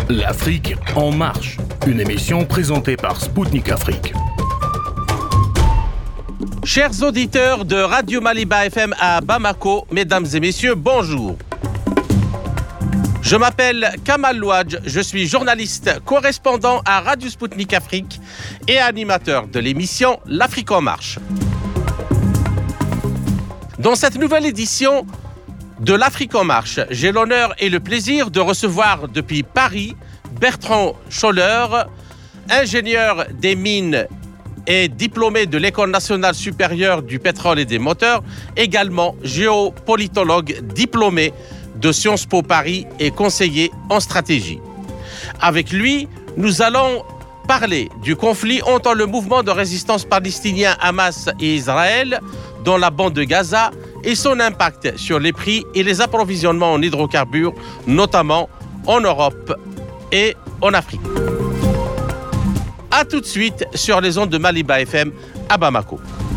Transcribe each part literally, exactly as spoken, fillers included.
L'Afrique en marche, une émission présentée par Spoutnik Afrique. Chers auditeurs de Radio Maliba F M à Bamako, mesdames et messieurs, bonjour. Je m'appelle Kamal Louadj, je suis journaliste correspondant à Radio Spoutnik Afrique et animateur de l'émission L'Afrique en marche. Dans cette nouvelle édition de l'Afrique en marche, j'ai l'honneur et le plaisir de recevoir depuis Paris Bertrand Scholler, ingénieur des mines et diplômé de l'École nationale supérieure du pétrole et des moteurs, également géopolitologue diplômé de Sciences Po Paris et conseiller en stratégie. Avec lui, nous allons parler du conflit entre le mouvement de résistance palestinien Hamas et Israël dans la bande de Gaza et son impact sur les prix et les approvisionnements en hydrocarbures, notamment en Europe et en Afrique. A tout de suite sur les ondes de Maliba F M à Bamako.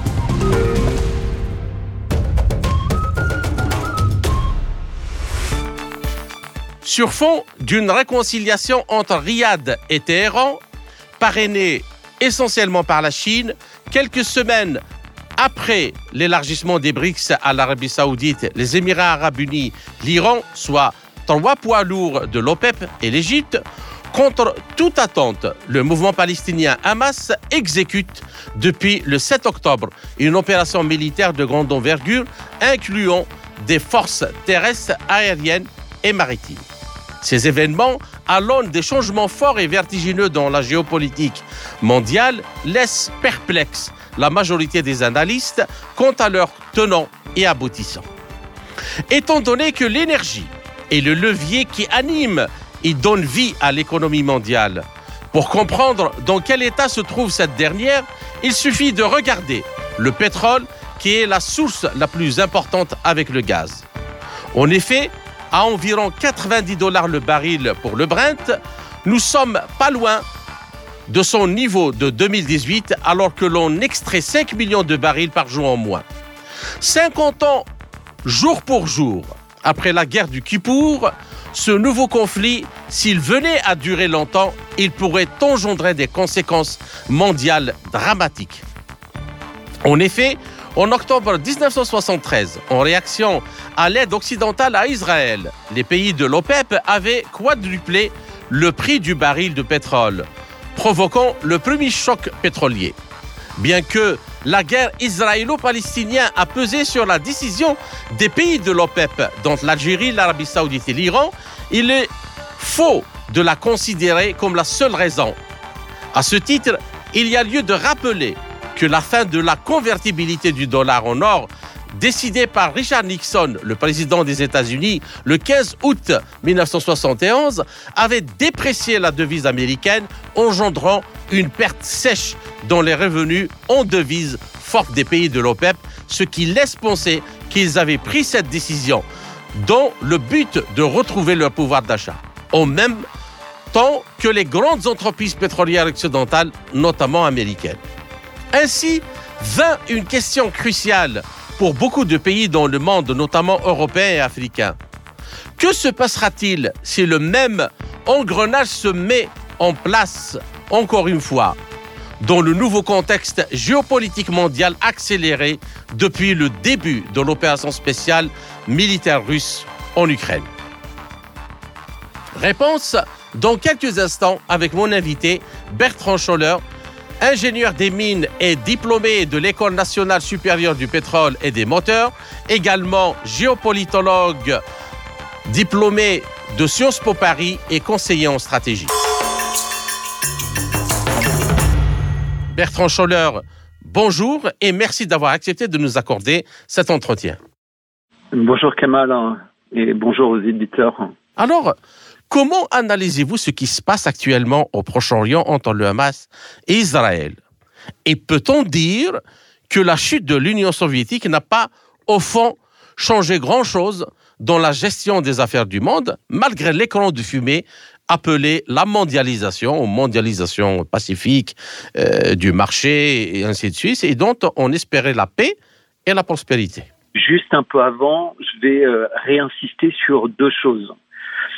Sur fond d'une réconciliation entre Riyad et Téhéran, parrainée essentiellement par la Chine, quelques semaines après l'élargissement des BRICS à l'Arabie Saoudite, les Émirats Arabes Unis, l'Iran, soit trois poids lourds de l'OPEP et l'Égypte, contre toute attente, le mouvement palestinien Hamas exécute depuis le sept octobre une opération militaire de grande envergure incluant des forces terrestres, aériennes et maritimes. Ces événements, à l'aune des changements forts et vertigineux dans la géopolitique mondiale, laissent perplexe la majorité des analystes quant à leurs tenants et aboutissants. Étant donné que l'énergie est le levier qui anime et donne vie à l'économie mondiale, pour comprendre dans quel état se trouve cette dernière, il suffit de regarder le pétrole qui est la source la plus importante avec le gaz. En effet, à environ quatre-vingt-dix dollars le baril pour le Brent, nous sommes pas loin de son niveau de deux mille dix-huit, alors que l'on extrait cinq millions de barils par jour en moins. cinquante ans, jour pour jour, après la guerre du Kippour, ce nouveau conflit, s'il venait à durer longtemps, il pourrait engendrer des conséquences mondiales dramatiques. En effet, en octobre dix-neuf cent soixante-treize, en réaction à l'aide occidentale à Israël, les pays de l'OPEP avaient quadruplé le prix du baril de pétrole, provoquant le premier choc pétrolier. Bien que la guerre israélo-palestinienne a pesé sur la décision des pays de l'OPEP, dont l'Algérie, l'Arabie Saoudite et l'Iran, il est faux de la considérer comme la seule raison. À ce titre, il y a lieu de rappeler que la fin de la convertibilité du dollar en or, décidée par Richard Nixon, le président des États-Unis, le quinze août dix-neuf cent soixante et onze, avait déprécié la devise américaine, engendrant une perte sèche dans les revenus en devises fortes des pays de l'OPEP, ce qui laisse penser qu'ils avaient pris cette décision dans le but de retrouver leur pouvoir d'achat, en même temps que les grandes entreprises pétrolières occidentales, notamment américaines. Ainsi, vint une question cruciale pour beaucoup de pays dans le monde, notamment européens et africains. Que se passera-t-il si le même engrenage se met en place, encore une fois, dans le nouveau contexte géopolitique mondial accéléré depuis le début de l'opération spéciale militaire russe en Ukraine? Réponse dans quelques instants avec mon invité Bertrand Scholler, ingénieur des mines et diplômé de l'École nationale supérieure du pétrole et des moteurs, également géopolitologue diplômé de Sciences Po Paris et conseiller en stratégie. Bertrand Scholler, bonjour et merci d'avoir accepté de nous accorder cet entretien. Bonjour Kamal et bonjour aux éditeurs. Alors, comment analysez-vous ce qui se passe actuellement au Proche-Orient entre le Hamas et Israël? Et peut-on dire que la chute de l'Union soviétique n'a pas, au fond, changé grand-chose dans la gestion des affaires du monde, malgré l'écran de fumée appelé la mondialisation, ou mondialisation pacifique euh, du marché, et ainsi de suite, et dont on espérait la paix et la prospérité? Juste un peu avant, je vais euh, réinsister sur deux choses.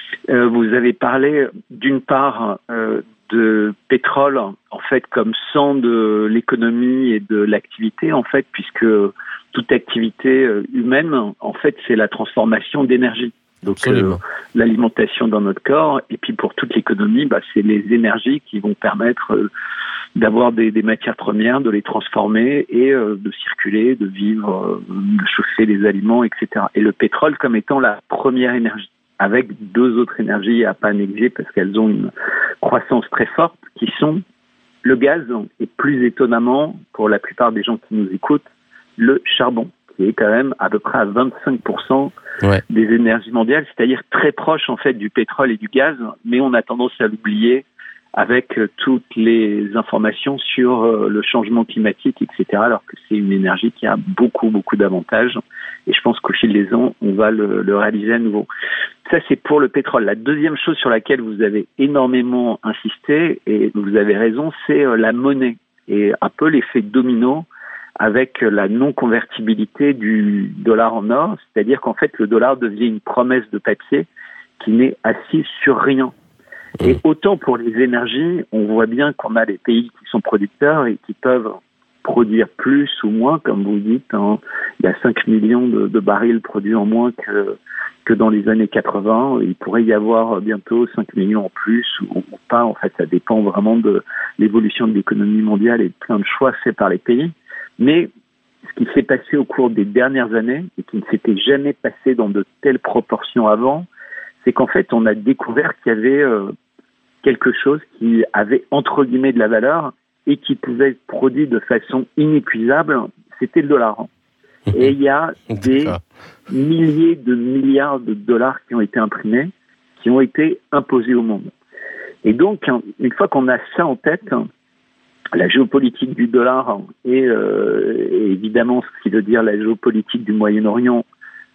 Euh, vous avez parlé d'une part euh, de pétrole, en fait, comme sang de l'économie et de l'activité, en fait, puisque toute activité humaine, en fait, c'est la transformation d'énergie. Donc, euh, l'alimentation dans notre corps, et puis pour toute l'économie, bah, c'est les énergies qui vont permettre euh, d'avoir des, des matières premières, de les transformer et euh, de circuler, de vivre, euh, de chauffer les aliments, et cetera. Et le pétrole comme étant la première énergie, avec deux autres énergies à pas négliger parce qu'elles ont une croissance très forte, qui sont le gaz et plus étonnamment, pour la plupart des gens qui nous écoutent, le charbon, qui est quand même à peu près à vingt-cinq pour cent ouais. des énergies mondiales, c'est-à-dire très proche en fait du pétrole et du gaz, mais on a tendance à l'oublier avec euh, toutes les informations sur euh, le changement climatique, et cetera, alors que c'est une énergie qui a beaucoup, beaucoup d'avantages. Et je pense qu'au fil des ans, on va le, le réaliser à nouveau. Ça, c'est pour le pétrole. La deuxième chose sur laquelle vous avez énormément insisté, et vous avez raison, c'est euh, la monnaie. Et un peu l'effet domino avec la non-convertibilité du dollar en or, c'est-à-dire qu'en fait, le dollar devient une promesse de papier qui n'est assise sur rien. Et autant pour les énergies, on voit bien qu'on a des pays qui sont producteurs et qui peuvent produire plus ou moins, comme vous dites, hein. Il y a cinq millions de, de barils produits en moins que, que dans les années quatre-vingts. Il pourrait y avoir bientôt cinq millions en plus ou, ou pas. En fait, ça dépend vraiment de l'évolution de l'économie mondiale et de plein de choix faits par les pays. Mais ce qui s'est passé au cours des dernières années et qui ne s'était jamais passé dans de telles proportions avant, c'est qu'en fait, on a découvert qu'il y avait euh, quelque chose qui avait entre guillemets de la valeur et qui pouvait être produit de façon inépuisable, c'était le dollar. Et il y a des milliers de milliards de dollars qui ont été imprimés, qui ont été imposés au monde. Et donc, une fois qu'on a ça en tête, la géopolitique du dollar et, euh, et évidemment ce qui veut dire la géopolitique du Moyen-Orient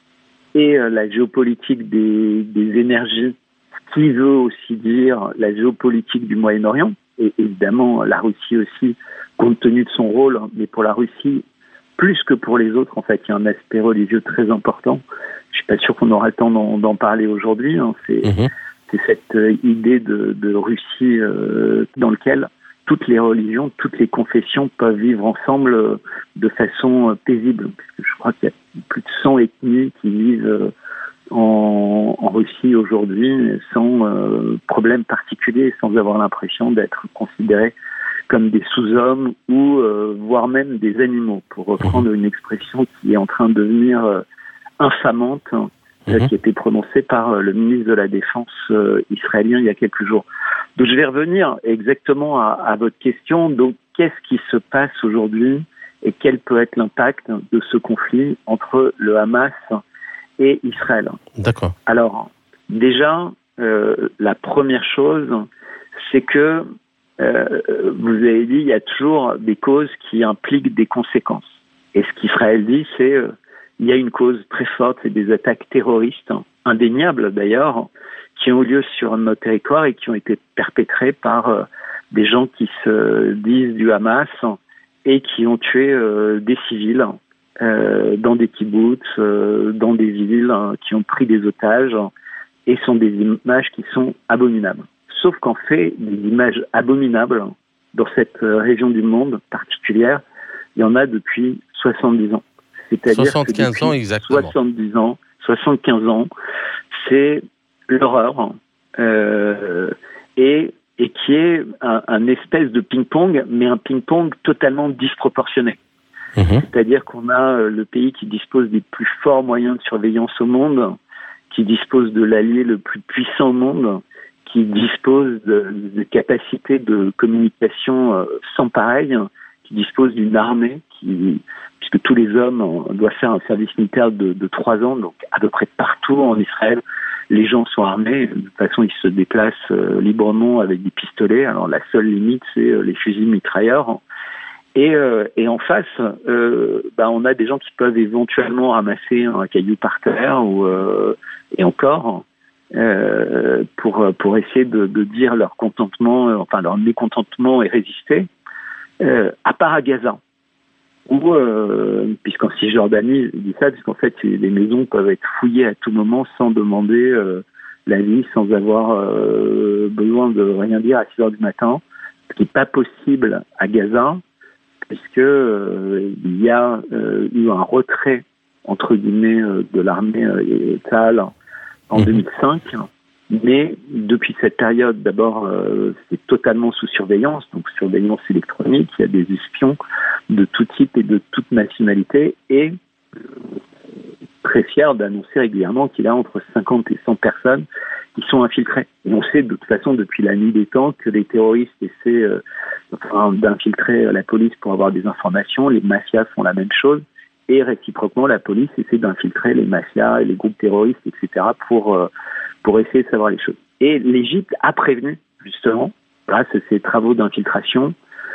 et euh, la géopolitique des, des énergies, ce qui veut aussi dire la géopolitique du Moyen-Orient, et évidemment la Russie aussi, compte tenu de son rôle, mais pour la Russie, plus que pour les autres, en fait, il y a un aspect religieux très important. Je suis pas sûr qu'on aura le temps d'en, d'en parler aujourd'hui. Hein. C'est, mmh. c'est cette euh, idée de, de Russie euh, dans laquelle toutes les religions, toutes les confessions peuvent vivre ensemble euh, de façon euh, paisible. Parce que je crois qu'il y a plus de cent ethnies qui vivent euh, en, en Russie aujourd'hui sans euh, problème particulier, sans avoir l'impression d'être considérés comme des sous-hommes ou euh, voire même des animaux, pour reprendre une expression qui est en train de devenir euh, infamante, hein, mmh. qui a été prononcée par euh, le ministre de la Défense euh, israélien il y a quelques jours. Donc je vais revenir exactement à, à votre question. Donc qu'est-ce qui se passe aujourd'hui et quel peut être l'impact de ce conflit entre le Hamas et Israël? D'accord. Alors déjà, euh, la première chose, c'est que Euh, vous avez dit, il y a toujours des causes qui impliquent des conséquences. Et ce qu'Israël dit, c'est euh, il y a une cause très forte, c'est des attaques terroristes, indéniables d'ailleurs, qui ont eu lieu sur nos territoires et qui ont été perpétrées par euh, des gens qui se disent du Hamas et qui ont tué euh, des civils euh, dans des kibboutz, euh, dans des villes, hein, qui ont pris des otages, et sont des images qui sont abominables. Sauf qu'en fait, des images abominables dans cette région du monde particulière, il y en a depuis soixante-dix ans. C'est-à-dire soixante-quinze que ans exactement. soixante-dix ans, soixante-quinze ans, c'est l'horreur euh, et, et qui est un, un espèce de ping-pong, mais un ping-pong totalement disproportionné. Mmh. C'est-à-dire qu'on a le pays qui dispose des plus forts moyens de surveillance au monde, qui dispose de l'allié le plus puissant au monde, qui dispose de, de capacités de communication euh, sans pareil, qui dispose d'une armée, qui, puisque tous les hommes euh, doivent faire un service militaire de, de trois ans, donc à peu près partout en Israël, les gens sont armés. De toute façon, ils se déplacent euh, librement avec des pistolets. Alors la seule limite, c'est euh, les fusils mitrailleurs. Et, euh, et en face, euh, bah, on a des gens qui peuvent éventuellement ramasser un caillou par terre, ou, euh, et encore... Euh, pour pour essayer de, de dire leur contentement, euh, enfin leur mécontentement et résister, euh, à part à Gaza, où euh, puisqu'en Cisjordanie, je dis ça parce qu'en fait les maisons peuvent être fouillées à tout moment sans demander euh, la vie sans avoir euh, besoin de rien dire à six heures du matin, ce qui n'est pas possible à Gaza, puisque euh, il y a euh, eu un retrait entre guillemets euh, de l'armée euh, Tsahal en mmh. deux mille cinq, mais depuis cette période, d'abord, euh, c'est totalement sous surveillance, donc surveillance électronique, il y a des espions de tout type et de toute nationalité, et très fier d'annoncer régulièrement qu'il a entre cinquante et cent personnes qui sont infiltrées. Et on sait de toute façon depuis la nuit des temps que les terroristes essaient euh, enfin, d'infiltrer la police pour avoir des informations, les mafias font la même chose, et réciproquement la police essaie d'infiltrer les mafias et les groupes terroristes, et cetera pour, euh, pour essayer de savoir les choses. Et l'Égypte a prévenu, justement, grâce à ces travaux d'infiltration,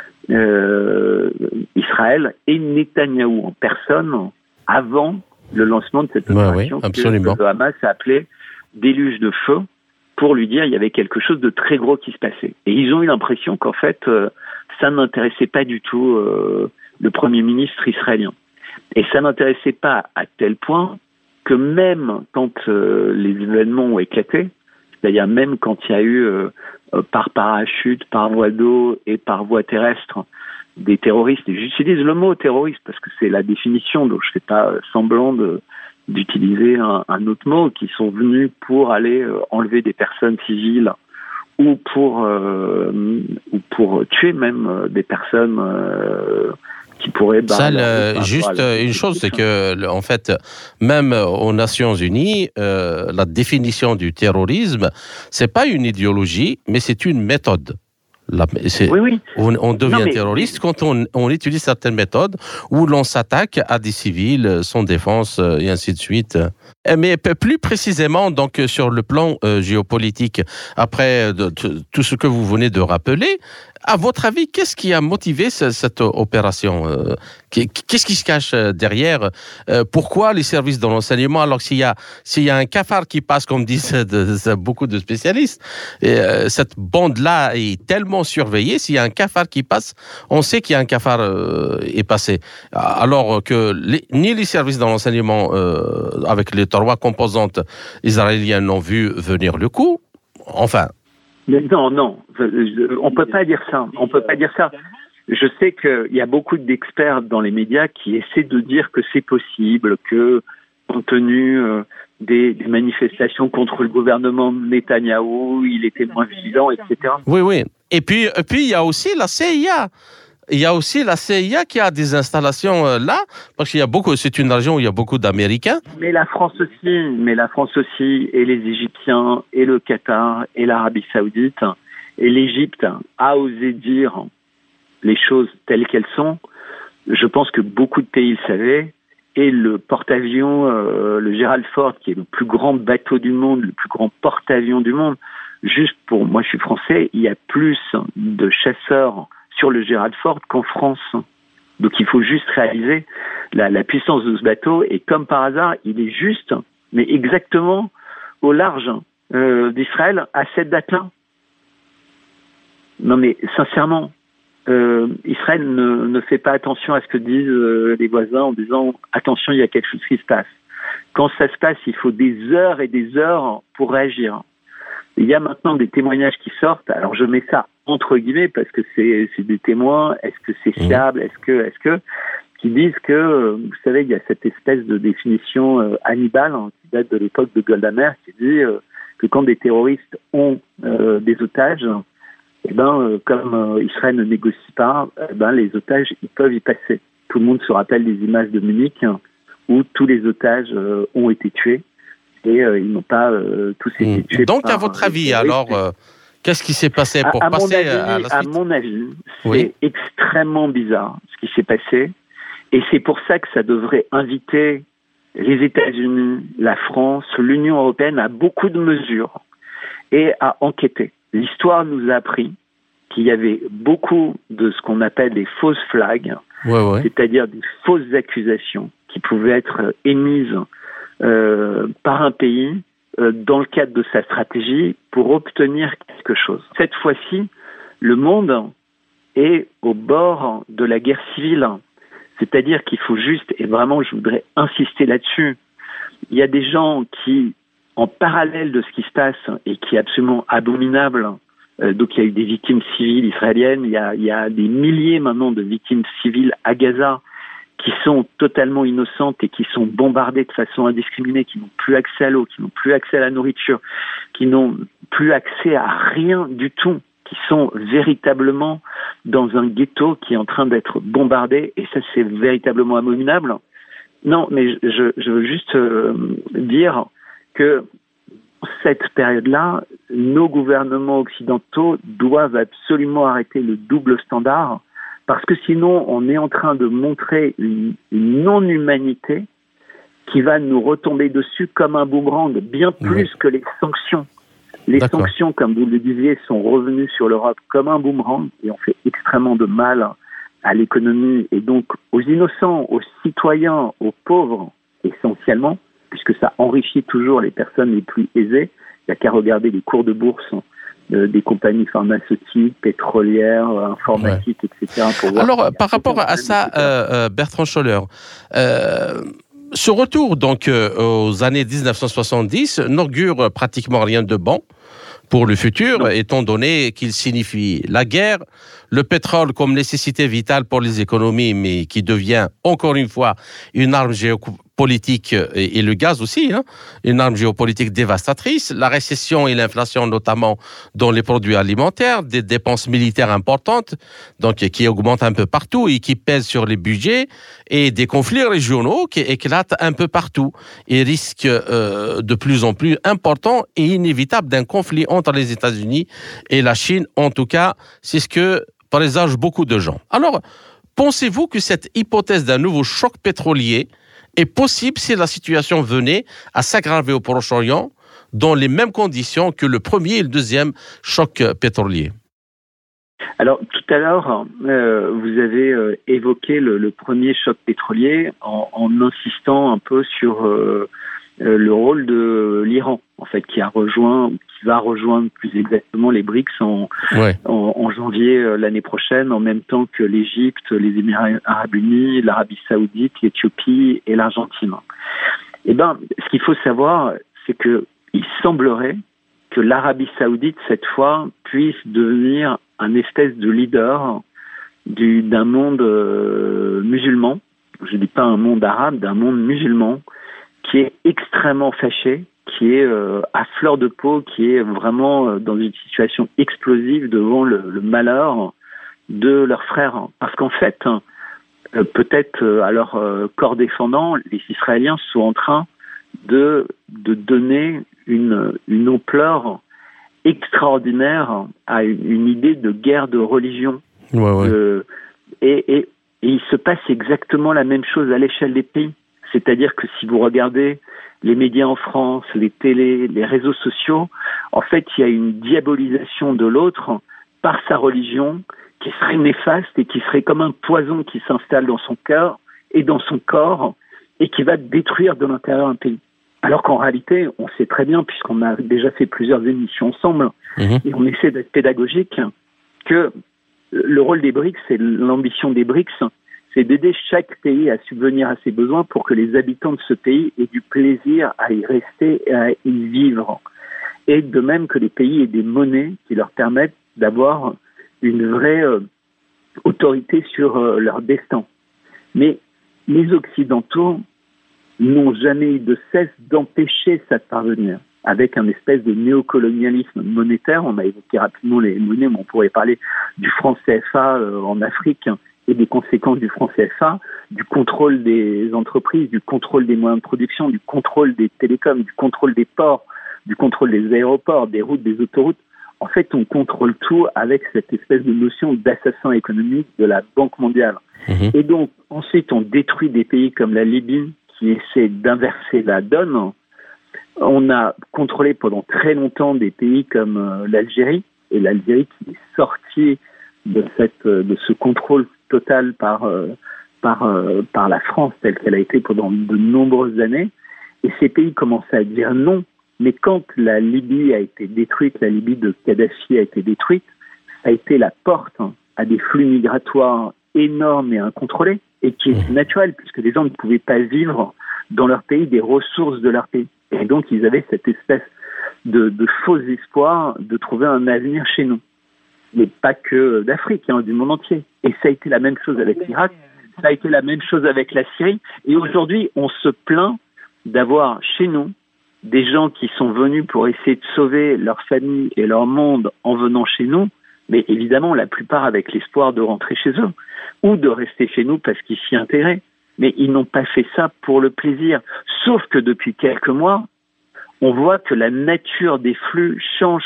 euh, Israël et Netanyahou en personne avant le lancement de cette opération ouais, oui, que le Hamas a appelé déluge de feu pour lui dire qu'il y avait quelque chose de très gros qui se passait. Et ils ont eu l'impression qu'en fait, euh, ça n'intéressait pas du tout euh, le Premier ministre israélien. Et ça n'intéressait pas à tel point que même quand euh, les événements ont éclaté, c'est-à-dire même quand il y a eu euh, par parachute, par voie d'eau et par voie terrestre des terroristes, et j'utilise le mot terroriste parce que c'est la définition, donc je ne fais pas semblant de, d'utiliser un, un autre mot, qui sont venus pour aller euh, enlever des personnes civiles ou pour, euh, ou pour tuer même euh, des personnes euh, qui pourraient... Bah, Ça, leur, le, juste la, une chose, c'est que, en fait, même aux Nations Unies, euh, la définition du terrorisme, c'est pas une idéologie, mais c'est une méthode. La, oui, oui. On, on devient non, mais... terroriste quand on, on utilise certaines méthodes où l'on s'attaque à des civils sans défense et ainsi de suite. Mais plus précisément, donc, sur le plan euh, géopolitique, après de, de, tout ce que vous venez de rappeler, à votre avis, qu'est-ce qui a motivé ce, cette opération euh, Qu'est-ce qui se cache derrière euh, Pourquoi les services de renseignement, alors s'il y a, s'il y a un cafard qui passe, comme disent de, de, beaucoup de spécialistes, et, euh, cette bande-là est tellement surveillée, s'il y a un cafard qui passe, on sait qu'il y a un cafard euh, est passé. Alors que les, ni les services de renseignement, euh, avec les trois composantes israéliennes, n'ont vu venir le coup. Enfin... Mais non, non, on peut pas dire ça. On peut pas dire ça. Je sais qu'il y a beaucoup d'experts dans les médias qui essaient de dire que c'est possible, que compte tenu euh, des, des manifestations contre le gouvernement de Netanyahou, il était moins vigilant, et cetera. Oui, oui. Et puis, et puis il y a aussi la C I A. Il y a aussi la C I A qui a des installations euh, là, parce qu'il y a beaucoup, c'est une région où il y a beaucoup d'Américains. Mais la France aussi, mais la France aussi, et les Égyptiens, et le Qatar, et l'Arabie Saoudite, et l'Égypte a osé dire les choses telles qu'elles sont. Je pense que beaucoup de pays le savaient, et le porte-avions, euh, le Gerald Ford, qui est le plus grand bateau du monde, le plus grand porte-avions du monde, juste pour, moi je suis français, il y a plus de chasseurs sur le Gerald Ford qu'en France. Donc il faut juste réaliser la, la puissance de ce bateau, et comme par hasard, il est juste, mais exactement au large euh, d'Israël à cette date-là. Non mais sincèrement, euh, Israël ne, ne fait pas attention à ce que disent euh, les voisins en disant « attention, il y a quelque chose qui se passe ». Quand ça se passe, il faut des heures et des heures pour réagir. Il y a maintenant des témoignages qui sortent, alors je mets ça entre guillemets parce que c'est, c'est des témoins, est-ce que c'est fiable, est-ce que, est-ce que, qui disent que, vous savez, il y a cette espèce de définition euh, Hannibal, hein, qui date de l'époque de Golda Meir, qui dit euh, que quand des terroristes ont euh, des otages, eh ben, euh, comme euh, Israël ne négocie pas, eh ben, les otages, ils peuvent y passer. Tout le monde se rappelle des images de Munich, hein, où tous les otages euh, ont été tués, et euh, ils n'ont pas euh, tous été tués. Donc, par, à votre avis, alors, euh, qu'est-ce qui s'est passé pour à, à passer avis, à la suite ? À mon avis, c'est oui. extrêmement bizarre ce qui s'est passé, et c'est pour ça que ça devrait inviter les États-Unis, la France, l'Union européenne à beaucoup de mesures et à enquêter. L'histoire nous a appris qu'il y avait beaucoup de ce qu'on appelle des fausses flags, ouais, ouais. c'est-à-dire des fausses accusations qui pouvaient être émises euh, par un pays euh, dans le cadre de sa stratégie pour obtenir quelque chose. Cette fois-ci, le monde est au bord de la guerre civile, c'est-à-dire qu'il faut juste, et vraiment je voudrais insister là-dessus, il y a des gens qui en parallèle de ce qui se passe et qui est absolument abominable, euh, donc il y a eu des victimes civiles israéliennes, il y a, il y a des milliers maintenant de victimes civiles à Gaza qui sont totalement innocentes et qui sont bombardées de façon indiscriminée, qui n'ont plus accès à l'eau, qui n'ont plus accès à la nourriture, qui n'ont plus accès à rien du tout, qui sont véritablement dans un ghetto qui est en train d'être bombardé, et ça c'est véritablement abominable. Non, mais je, je veux juste euh, dire que cette période-là, nos gouvernements occidentaux doivent absolument arrêter le double standard, parce que sinon on est en train de montrer une, une non-humanité qui va nous retomber dessus comme un boomerang, bien plus oui. que les sanctions. Les D'accord. sanctions, comme vous le disiez, sont revenues sur l'Europe comme un boomerang et ont fait extrêmement de mal à l'économie et donc aux innocents, aux citoyens, aux pauvres essentiellement, puisque ça enrichit toujours les personnes les plus aisées. Il n'y a qu'à regarder les cours de bourse euh, des compagnies pharmaceutiques, pétrolières, informatiques, ouais. et cetera. Pour voir Alors, par rapport à ça, euh, Bertrand Scholler, euh, ce retour donc euh, aux années dix-neuf cent soixante-dix n'augure pratiquement rien de bon pour le futur, non. étant donné qu'il signifie la guerre, le pétrole comme nécessité vitale pour les économies, mais qui devient encore une fois une arme géopolitique, et, et le gaz aussi, hein, une arme géopolitique dévastatrice, la récession et l'inflation notamment dans les produits alimentaires, des dépenses militaires importantes, donc qui augmentent un peu partout et qui pèsent sur les budgets, et des conflits régionaux qui éclatent un peu partout et risquent euh, de plus en plus important et inévitable d'un conflit entre les États-Unis et la Chine. En tout cas, c'est ce que présagent beaucoup de gens. Alors, pensez-vous que cette hypothèse d'un nouveau choc pétrolier est possible si la situation venait à s'aggraver au Proche-Orient dans les mêmes conditions que le premier et le deuxième choc pétrolier? Alors, tout à l'heure, euh, vous avez euh, évoqué le, le premier choc pétrolier en, en insistant un peu sur euh, euh, le rôle de l'Iran, en fait, qui a rejoint, qui va rejoindre plus exactement les BRICS en, ouais. en, en janvier euh, l'année prochaine, en même temps que l'Égypte, les Émirats arabes unis, l'Arabie saoudite, l'Éthiopie et l'Argentine. Eh ben, ce qu'il faut savoir, c'est que il semblerait que l'Arabie saoudite, cette fois, puisse devenir un espèce de leader du, d'un monde euh, musulman, je ne dis pas un monde arabe, d'un monde musulman, qui est extrêmement fâché, qui est euh, à fleur de peau, qui est vraiment euh, dans une situation explosive devant le, le malheur de leurs frères. Parce qu'en fait, euh, peut-être euh, à leur euh, corps défendant, les Israéliens sont en train de, de donner une, une ampleur extraordinaire à une, une idée de guerre de religion. Ouais, ouais. Euh, et, et, et il se passe exactement la même chose à l'échelle des pays. C'est-à-dire que si vous regardez les médias en France, les télés, les réseaux sociaux, en fait, il y a une diabolisation de l'autre par sa religion qui serait néfaste et qui serait comme un poison qui s'installe dans son cœur et dans son corps et qui va détruire de l'intérieur un pays. Alors qu'en réalité, on sait très bien, puisqu'on a déjà fait plusieurs émissions ensemble, mmh. et on essaie d'être pédagogique, que le rôle des BRICS et l'ambition des BRICS, c'est d'aider chaque pays à subvenir à ses besoins pour que les habitants de ce pays aient du plaisir à y rester et à y vivre. Et de même que les pays aient des monnaies qui leur permettent d'avoir une vraie euh, autorité sur euh, leur destin. Mais les Occidentaux n'ont jamais eu de cesse d'empêcher ça de parvenir, avec un espèce de néocolonialisme monétaire. On a évoqué rapidement les monnaies, mais on pourrait parler du franc C F A euh, en Afrique et des conséquences du franc C F A, du contrôle des entreprises, du contrôle des moyens de production, du contrôle des télécoms, du contrôle des ports, du contrôle des aéroports, des routes, des autoroutes. En fait, on contrôle tout avec cette espèce de notion d'assassin économique de la Banque mondiale. Mmh. Et donc, ensuite, on détruit des pays comme la Libye, qui essaie d'inverser la donne. On a contrôlé pendant très longtemps des pays comme euh, l'Algérie, et l'Algérie qui est sortie de, cette, de ce contrôle total par, euh, par, euh, par la France, telle qu'elle a été pendant de nombreuses années. Et ces pays commençaient à dire non. Mais quand la Libye a été détruite, la Libye de Kadhafi a été détruite, ça a été la porte hein, à des flux migratoires énormes et incontrôlés, et qui est naturel, puisque les gens ne pouvaient pas vivre dans leur pays des ressources de leur pays. Et donc, ils avaient cette espèce de, de faux espoir de trouver un avenir chez nous. Mais pas que d'Afrique, hein, du monde entier. Et ça a été la même chose avec l'Irak, ça a été la même chose avec la Syrie. Et aujourd'hui, on se plaint d'avoir chez nous des gens qui sont venus pour essayer de sauver leur famille et leur monde en venant chez nous, mais évidemment, la plupart avec l'espoir de rentrer chez eux ou de rester chez nous parce qu'ils s'y intéressent. Mais ils n'ont pas fait ça pour le plaisir. Sauf que depuis quelques mois, on voit que la nature des flux change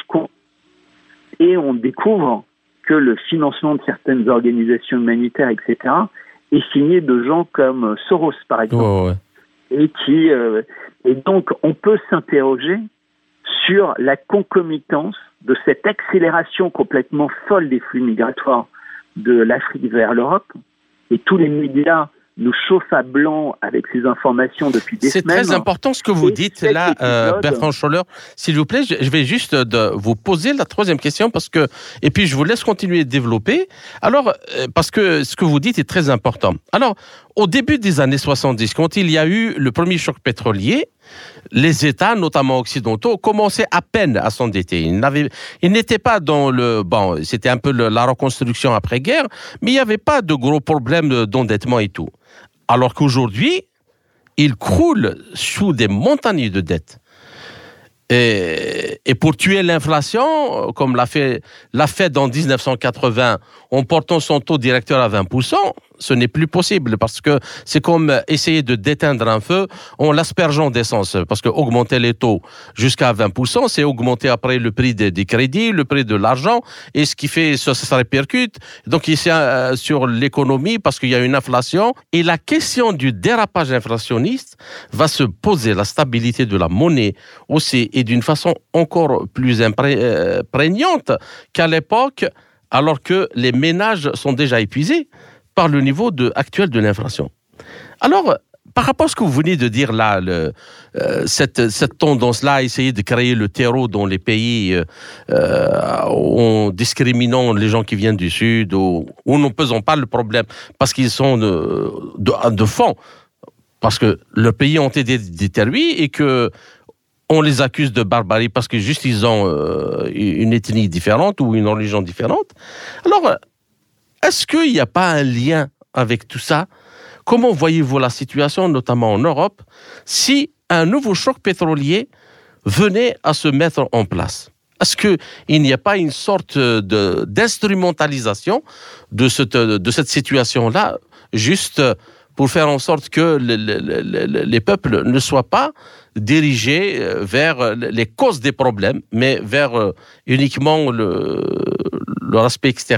et on découvre que le financement de certaines organisations humanitaires, et cetera, est signé de gens comme Soros, par exemple. Oh, ouais. Et, qui, euh, et donc, on peut s'interroger sur la concomitance de cette accélération complètement folle des flux migratoires de l'Afrique vers l'Europe. Et tous les médias nous chauffe à blanc avec ces informations depuis des C'est semaines. C'est très important ce que vous dites là, euh, Bertrand Scholler. S'il vous plaît, je vais juste de vous poser la troisième question parce que, et puis je vous laisse continuer de développer. Alors, parce que ce que vous dites est très important. Alors, au début des années soixante-dix, quand il y a eu le premier choc pétrolier, les États, notamment occidentaux, commençaient à peine à s'endetter. Ils n'avaient, ils n'étaient pas dans le... Bon, c'était un peu le, la reconstruction après-guerre, mais il n'y avait pas de gros problèmes d'endettement et tout. Alors qu'aujourd'hui, ils croulent sous des montagnes de dettes. Et, et pour tuer l'inflation, comme l'a fait, l'a fait en dix-neuf cent quatre-vingts, en portant son taux directeur à vingt pour cent, ce n'est plus possible parce que c'est comme essayer de d'éteindre un feu en l'aspergeant d'essence. Parce que augmenter les taux jusqu'à vingt pour cent, c'est augmenter après le prix des, des crédits, le prix de l'argent, et ce qui fait, ça, ça répercute. Donc ici, euh, sur l'économie, parce qu'il y a une inflation, et la question du dérapage inflationniste va se poser, la stabilité de la monnaie aussi, et d'une façon encore plus impré- euh, prégnante qu'à l'époque, alors que les ménages sont déjà épuisés par le niveau de, actuel de l'inflation. Alors, par rapport à ce que vous venez de dire là, le, euh, cette, cette tendance-là à essayer de créer le terreau dans les pays euh, en discriminant les gens qui viennent du Sud ou, ou ne pesant pas le problème parce qu'ils sont de, de, de fond, parce que le pays ont été détruits et que on les accuse de barbarie parce que juste ils ont euh, une ethnie différente ou une religion différente. Alors, est-ce qu'il n'y a pas un lien avec tout ça ? Comment voyez-vous la situation, notamment en Europe, si un nouveau choc pétrolier venait à se mettre en place ? Est-ce qu'il n'y a pas une sorte de, d'instrumentalisation de cette, de cette situation-là, juste pour faire en sorte que le, le, le, les peuples ne soient pas dirigés vers les causes des problèmes, mais vers uniquement le, leur aspect extérieur ?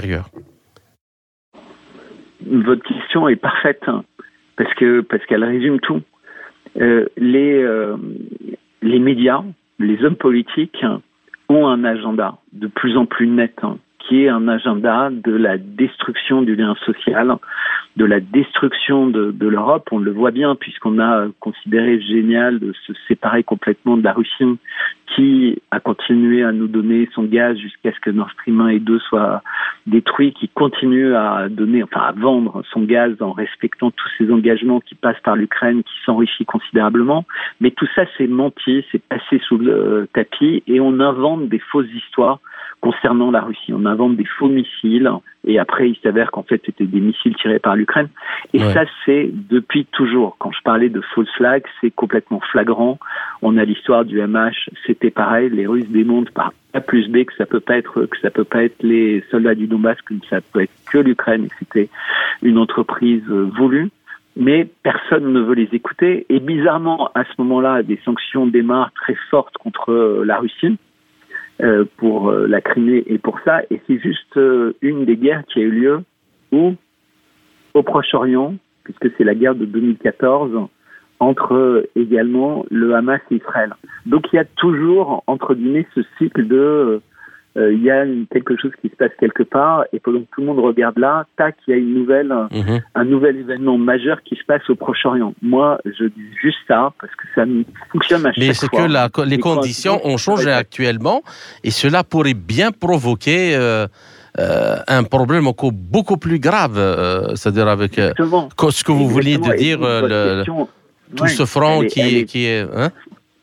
Votre question est parfaite hein, parce que parce qu'elle résume tout. Euh, les euh, les médias, les hommes politiques hein, ont un agenda de plus en plus net, hein, qui est un agenda de la destruction du lien social, de la destruction de, de l'Europe. On le voit bien puisqu'on a considéré génial de se séparer complètement de la Russie, qui a continué à nous donner son gaz jusqu'à ce que Nord Stream un et deux soient détruits, qui continue à donner, enfin à vendre son gaz en respectant tous ses engagements qui passent par l'Ukraine, qui s'enrichit considérablement. Mais tout ça, c'est menti, c'est passé sous le tapis et on invente des fausses histoires concernant la Russie. On invente des faux missiles et après, il s'avère qu'en fait, c'était des missiles tirés par l'Ukraine. Et ouais. Ça, c'est depuis toujours. Quand je parlais de false flag, c'est complètement flagrant. On a l'histoire du M H, c'était pareil. Les Russes démontrent par A plus B que ça peut pas être, que ça peut pas être les soldats du Donbass, que ça peut être que l'Ukraine et que c'était une entreprise voulue. Mais personne ne veut les écouter. Et bizarrement, à ce moment-là, des sanctions démarrent très fortes contre la Russie. Euh, pour euh, la Crimée et pour ça, et c'est juste euh, une des guerres qui a eu lieu où, au Proche-Orient, puisque c'est la guerre de deux mille quatorze, entre euh, également le Hamas et Israël. Donc il y a toujours, entre guillemets, ce cycle de... Euh, il y a une, quelque chose qui se passe quelque part, et pendant que tout le monde regarde là, tac, il y a une nouvelle, mmh. un nouvel événement majeur qui se passe au Proche-Orient. Moi, je dis juste ça, parce que ça fonctionne à chaque fois. Mais c'est que la, les, les conditions ont changé actuellement, et cela pourrait bien provoquer euh, euh, un problème encore beaucoup plus grave, euh, c'est-à-dire avec euh, ce que vous vouliez de dire, euh, le, question, tout ouais, ce front elle est, qui, elle est, qui est... Hein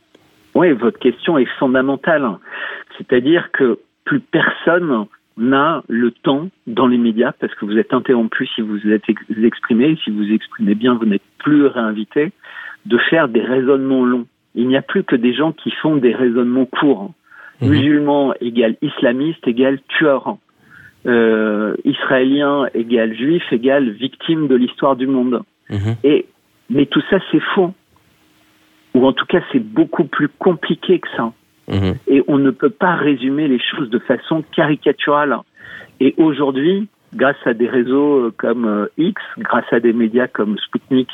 Oui, votre question est fondamentale. C'est-à-dire que plus personne n'a le temps dans les médias, parce que vous êtes interrompu si vous êtes exprimé, si vous exprimez bien, vous n'êtes plus réinvité, de faire des raisonnements longs. Il n'y a plus que des gens qui font des raisonnements courts. Mmh. Musulman égale islamiste égale tueur. Euh, Israélien égale juif égale victime de l'histoire du monde. Mmh. Et, mais tout ça, c'est faux. Ou en tout cas, c'est beaucoup plus compliqué que ça. Mmh. Et on ne peut pas résumer les choses de façon caricaturale. Et aujourd'hui, grâce à des réseaux comme X, grâce à des médias comme Spoutnik,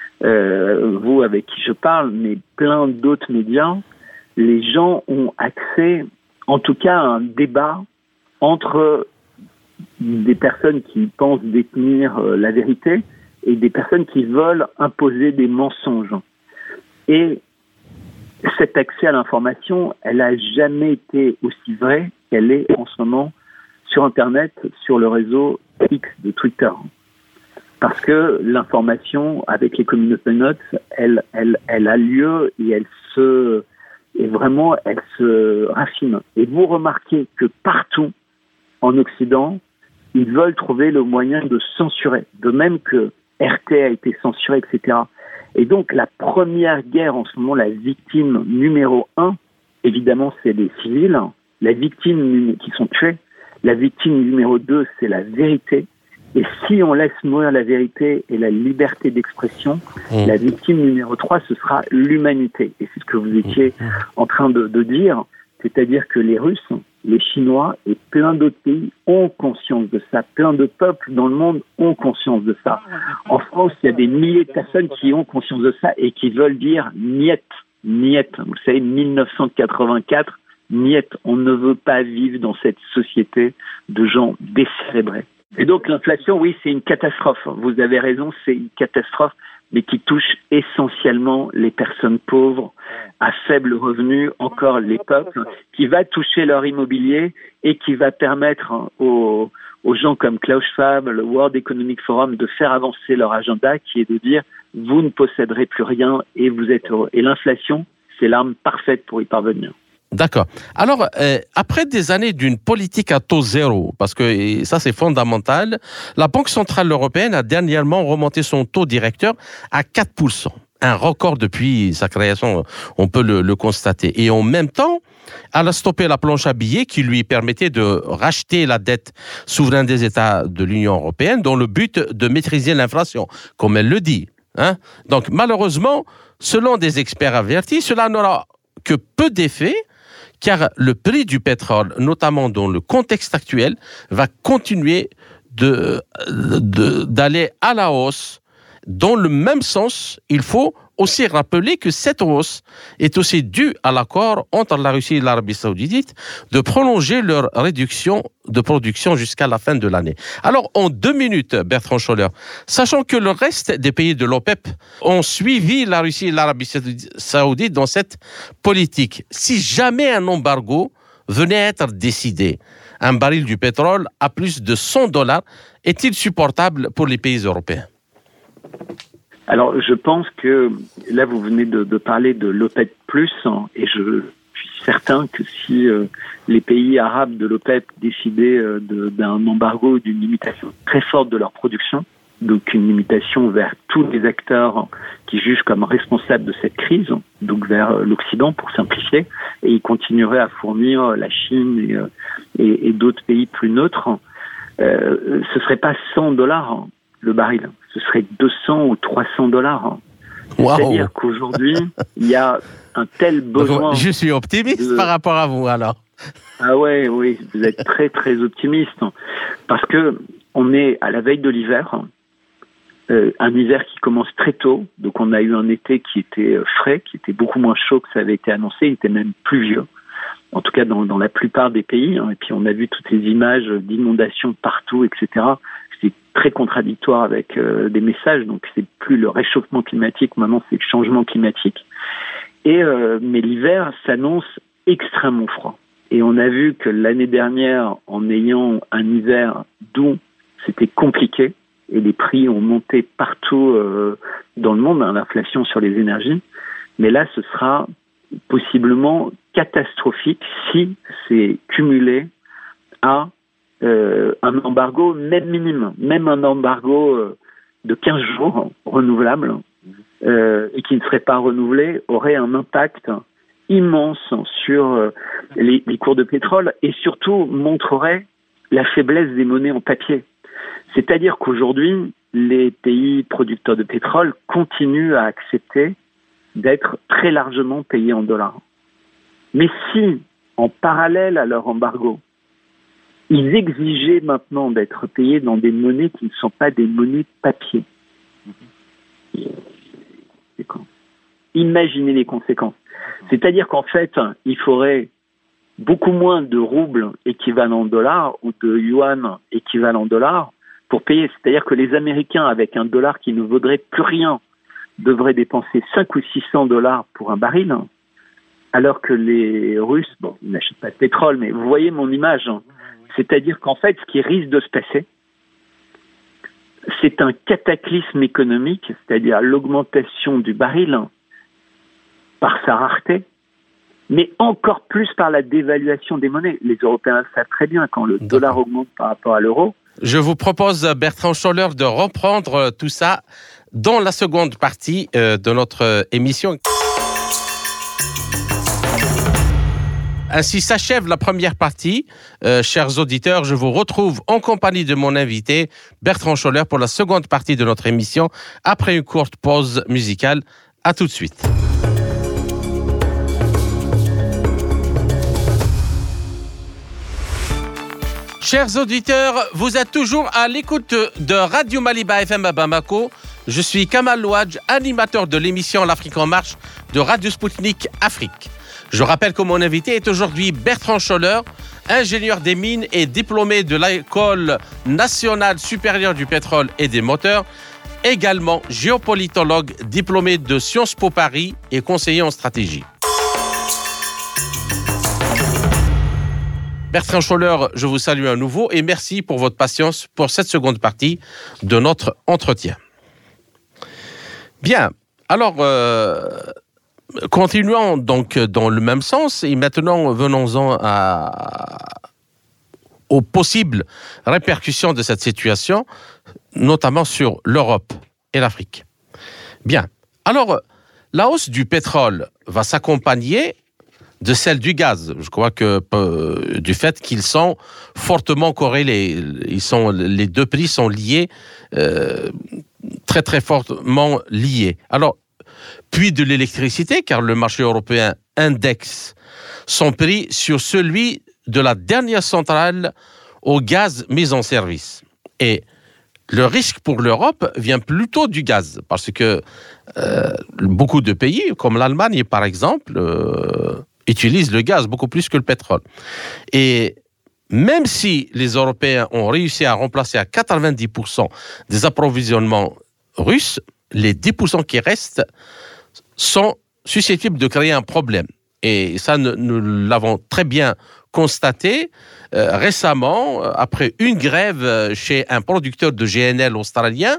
euh, vous avec qui je parle, mais plein d'autres médias, les gens ont accès, en tout cas, à un débat entre des personnes qui pensent détenir la vérité et des personnes qui veulent imposer des mensonges. Et cet accès à l'information, elle n'a jamais été aussi vraie qu'elle est en ce moment sur Internet, sur le réseau X de Twitter. Parce que l'information, avec les communautés notes, elle, elle, elle a lieu et elle se, et vraiment, elle se raffine. Et vous remarquez que partout en Occident, ils veulent trouver le moyen de censurer. De même que R T a été censuré, et cetera. Et donc, la première guerre, en ce moment, la victime numéro un, évidemment, c'est les civils. La victime qui sont tués. La victime numéro deux, c'est la vérité. Et si on laisse mourir la vérité et la liberté d'expression, mmh. la victime numéro trois, ce sera l'humanité. Et c'est ce que vous étiez mmh. en train de, de dire. C'est-à-dire que les Russes, les Chinois et plein d'autres pays ont conscience de ça. Plein de peuples dans le monde ont conscience de ça. En France, il y a des milliers de personnes qui ont conscience de ça et qui veulent dire « niet ». Niet. Vous savez, dix-neuf cent quatre-vingt-quatre, niet. On ne veut pas vivre dans cette société de gens décérébrés. Et donc l'inflation, oui, c'est une catastrophe. Vous avez raison, c'est une catastrophe, mais qui touche essentiellement les personnes pauvres, à faible revenu, encore les peuples, qui va toucher leur immobilier et qui va permettre aux, aux gens comme Klaus Schwab, le World Economic Forum, de faire avancer leur agenda, qui est de dire « vous ne posséderez plus rien et vous êtes heureux ». Et l'inflation, c'est l'arme parfaite pour y parvenir. D'accord. Alors, euh, après des années d'une politique à taux zéro, parce que ça c'est fondamental, la Banque Centrale Européenne a dernièrement remonté son taux directeur à quatre pour cent. Un record depuis sa création, on peut le, le constater. Et en même temps, elle a stoppé la planche à billets qui lui permettait de racheter la dette souveraine des États de l'Union européenne dans le but de maîtriser l'inflation, comme elle le dit. Hein? Donc, malheureusement, selon des experts avertis, cela n'aura que peu d'effet, car le prix du pétrole, notamment dans le contexte actuel, va continuer de, de, d'aller à la hausse. Dans le même sens, il faut aussi rappeler que cette hausse est aussi due à l'accord entre la Russie et l'Arabie Saoudite de prolonger leur réduction de production jusqu'à la fin de l'année. Alors, en deux minutes, Bertrand Scholler, sachant que le reste des pays de l'OPEP ont suivi la Russie et l'Arabie Saoudite dans cette politique, si jamais un embargo venait à être décidé, un baril du pétrole à plus de cent dollars, est-il supportable pour les pays européens ? Alors, je pense que là, vous venez de, de parler de l'OPEP plus, hein, et je suis certain que si euh, les pays arabes de l'OPEP décidaient euh, de, d'un embargo, d'une limitation très forte de leur production, donc une limitation vers tous les acteurs qui jugent comme responsables de cette crise, donc vers l'Occident pour simplifier, et ils continueraient à fournir la Chine et, euh, et, et d'autres pays plus neutres, euh, ce serait pas cent dollars hein, le baril, ce serait deux cents ou trois cents dollars. Wow. C'est-à-dire qu'aujourd'hui, il y a un tel besoin... Donc, je suis optimiste de... par rapport à vous, alors. Ah ouais, oui, vous êtes très, très optimiste. Parce que on est à la veille de l'hiver, euh, un hiver qui commence très tôt. Donc, on a eu un été qui était frais, qui était beaucoup moins chaud que ça avait été annoncé. Il était même pluvieux. En tout cas, dans, dans la plupart des pays. Hein. Et puis, on a vu toutes les images d'inondations partout, et cetera. C'est très contradictoire avec euh, des messages. Donc, c'est plus le réchauffement climatique, maintenant, c'est le changement climatique. Et euh, mais l'hiver s'annonce extrêmement froid. Et on a vu que l'année dernière, en ayant un hiver doux, c'était compliqué. Et les prix ont monté partout euh, dans le monde, hein, l'inflation sur les énergies. Mais là, ce sera possiblement catastrophique si c'est cumulé à euh, un embargo, même minime, même un embargo euh, de quinze jours renouvelable, euh, et qui ne serait pas renouvelé, aurait un impact immense sur euh, les, les cours de pétrole et surtout montrerait la faiblesse des monnaies en papier. C'est-à-dire qu'aujourd'hui, les pays producteurs de pétrole continuent à accepter d'être très largement payés en dollars. Mais si, en parallèle à leur embargo, ils exigeaient maintenant d'être payés dans des monnaies qui ne sont pas des monnaies papier, c'est quoi ? Imaginez les conséquences. C'est-à-dire qu'en fait, il faudrait beaucoup moins de roubles équivalent dollars ou de yuan équivalent dollars pour payer. C'est-à-dire que les Américains, avec un dollar qui ne vaudrait plus rien, devraient dépenser cinq ou six cents dollars pour un baril, alors que les Russes, bon, ils n'achètent pas de pétrole, mais vous voyez mon image. C'est-à-dire qu'en fait, ce qui risque de se passer, c'est un cataclysme économique, c'est-à-dire l'augmentation du baril par sa rareté, mais encore plus par la dévaluation des monnaies. Les Européens le savent très bien, quand le D'accord. dollar augmente par rapport à l'euro. Je vous propose, Bertrand Scholler, de reprendre tout ça dans la seconde partie de notre émission. Ainsi s'achève la première partie. Euh, chers auditeurs, je vous retrouve en compagnie de mon invité, Bertrand Scholler, pour la seconde partie de notre émission, après une courte pause musicale. À tout de suite. Chers auditeurs, vous êtes toujours à l'écoute de Radio Maliba F M à Bamako. Je suis Kamal Louadj, animateur de l'émission L'Afrique en marche de Radio Sputnik Afrique. Je rappelle que mon invité est aujourd'hui Bertrand Scholler, ingénieur des mines et diplômé de l'École nationale supérieure du pétrole et des moteurs, également géopolitologue diplômé de Sciences Po Paris et conseiller en stratégie. Bertrand Scholler, je vous salue à nouveau et merci pour votre patience pour cette seconde partie de notre entretien. Bien, alors... Euh Continuons donc dans le même sens et maintenant venons-en à, aux possibles répercussions de cette situation, notamment sur l'Europe et l'Afrique. Bien, alors la hausse du pétrole va s'accompagner de celle du gaz. Je crois que euh, du fait qu'ils sont fortement corrélés, ils sont, les deux prix sont liés, euh, très très fortement liés. Alors, puis de l'électricité, car le marché européen indexe son prix sur celui de la dernière centrale au gaz mise en service. Et le risque pour l'Europe vient plutôt du gaz, parce que euh, beaucoup de pays, comme l'Allemagne par exemple, euh, utilisent le gaz beaucoup plus que le pétrole. Et même si les Européens ont réussi à remplacer à quatre-vingt-dix pour cent des approvisionnements russes, les dix pour cent qui restent sont susceptibles de créer un problème. Et ça, nous l'avons très bien constaté euh, récemment, après une grève chez un producteur de G N L australien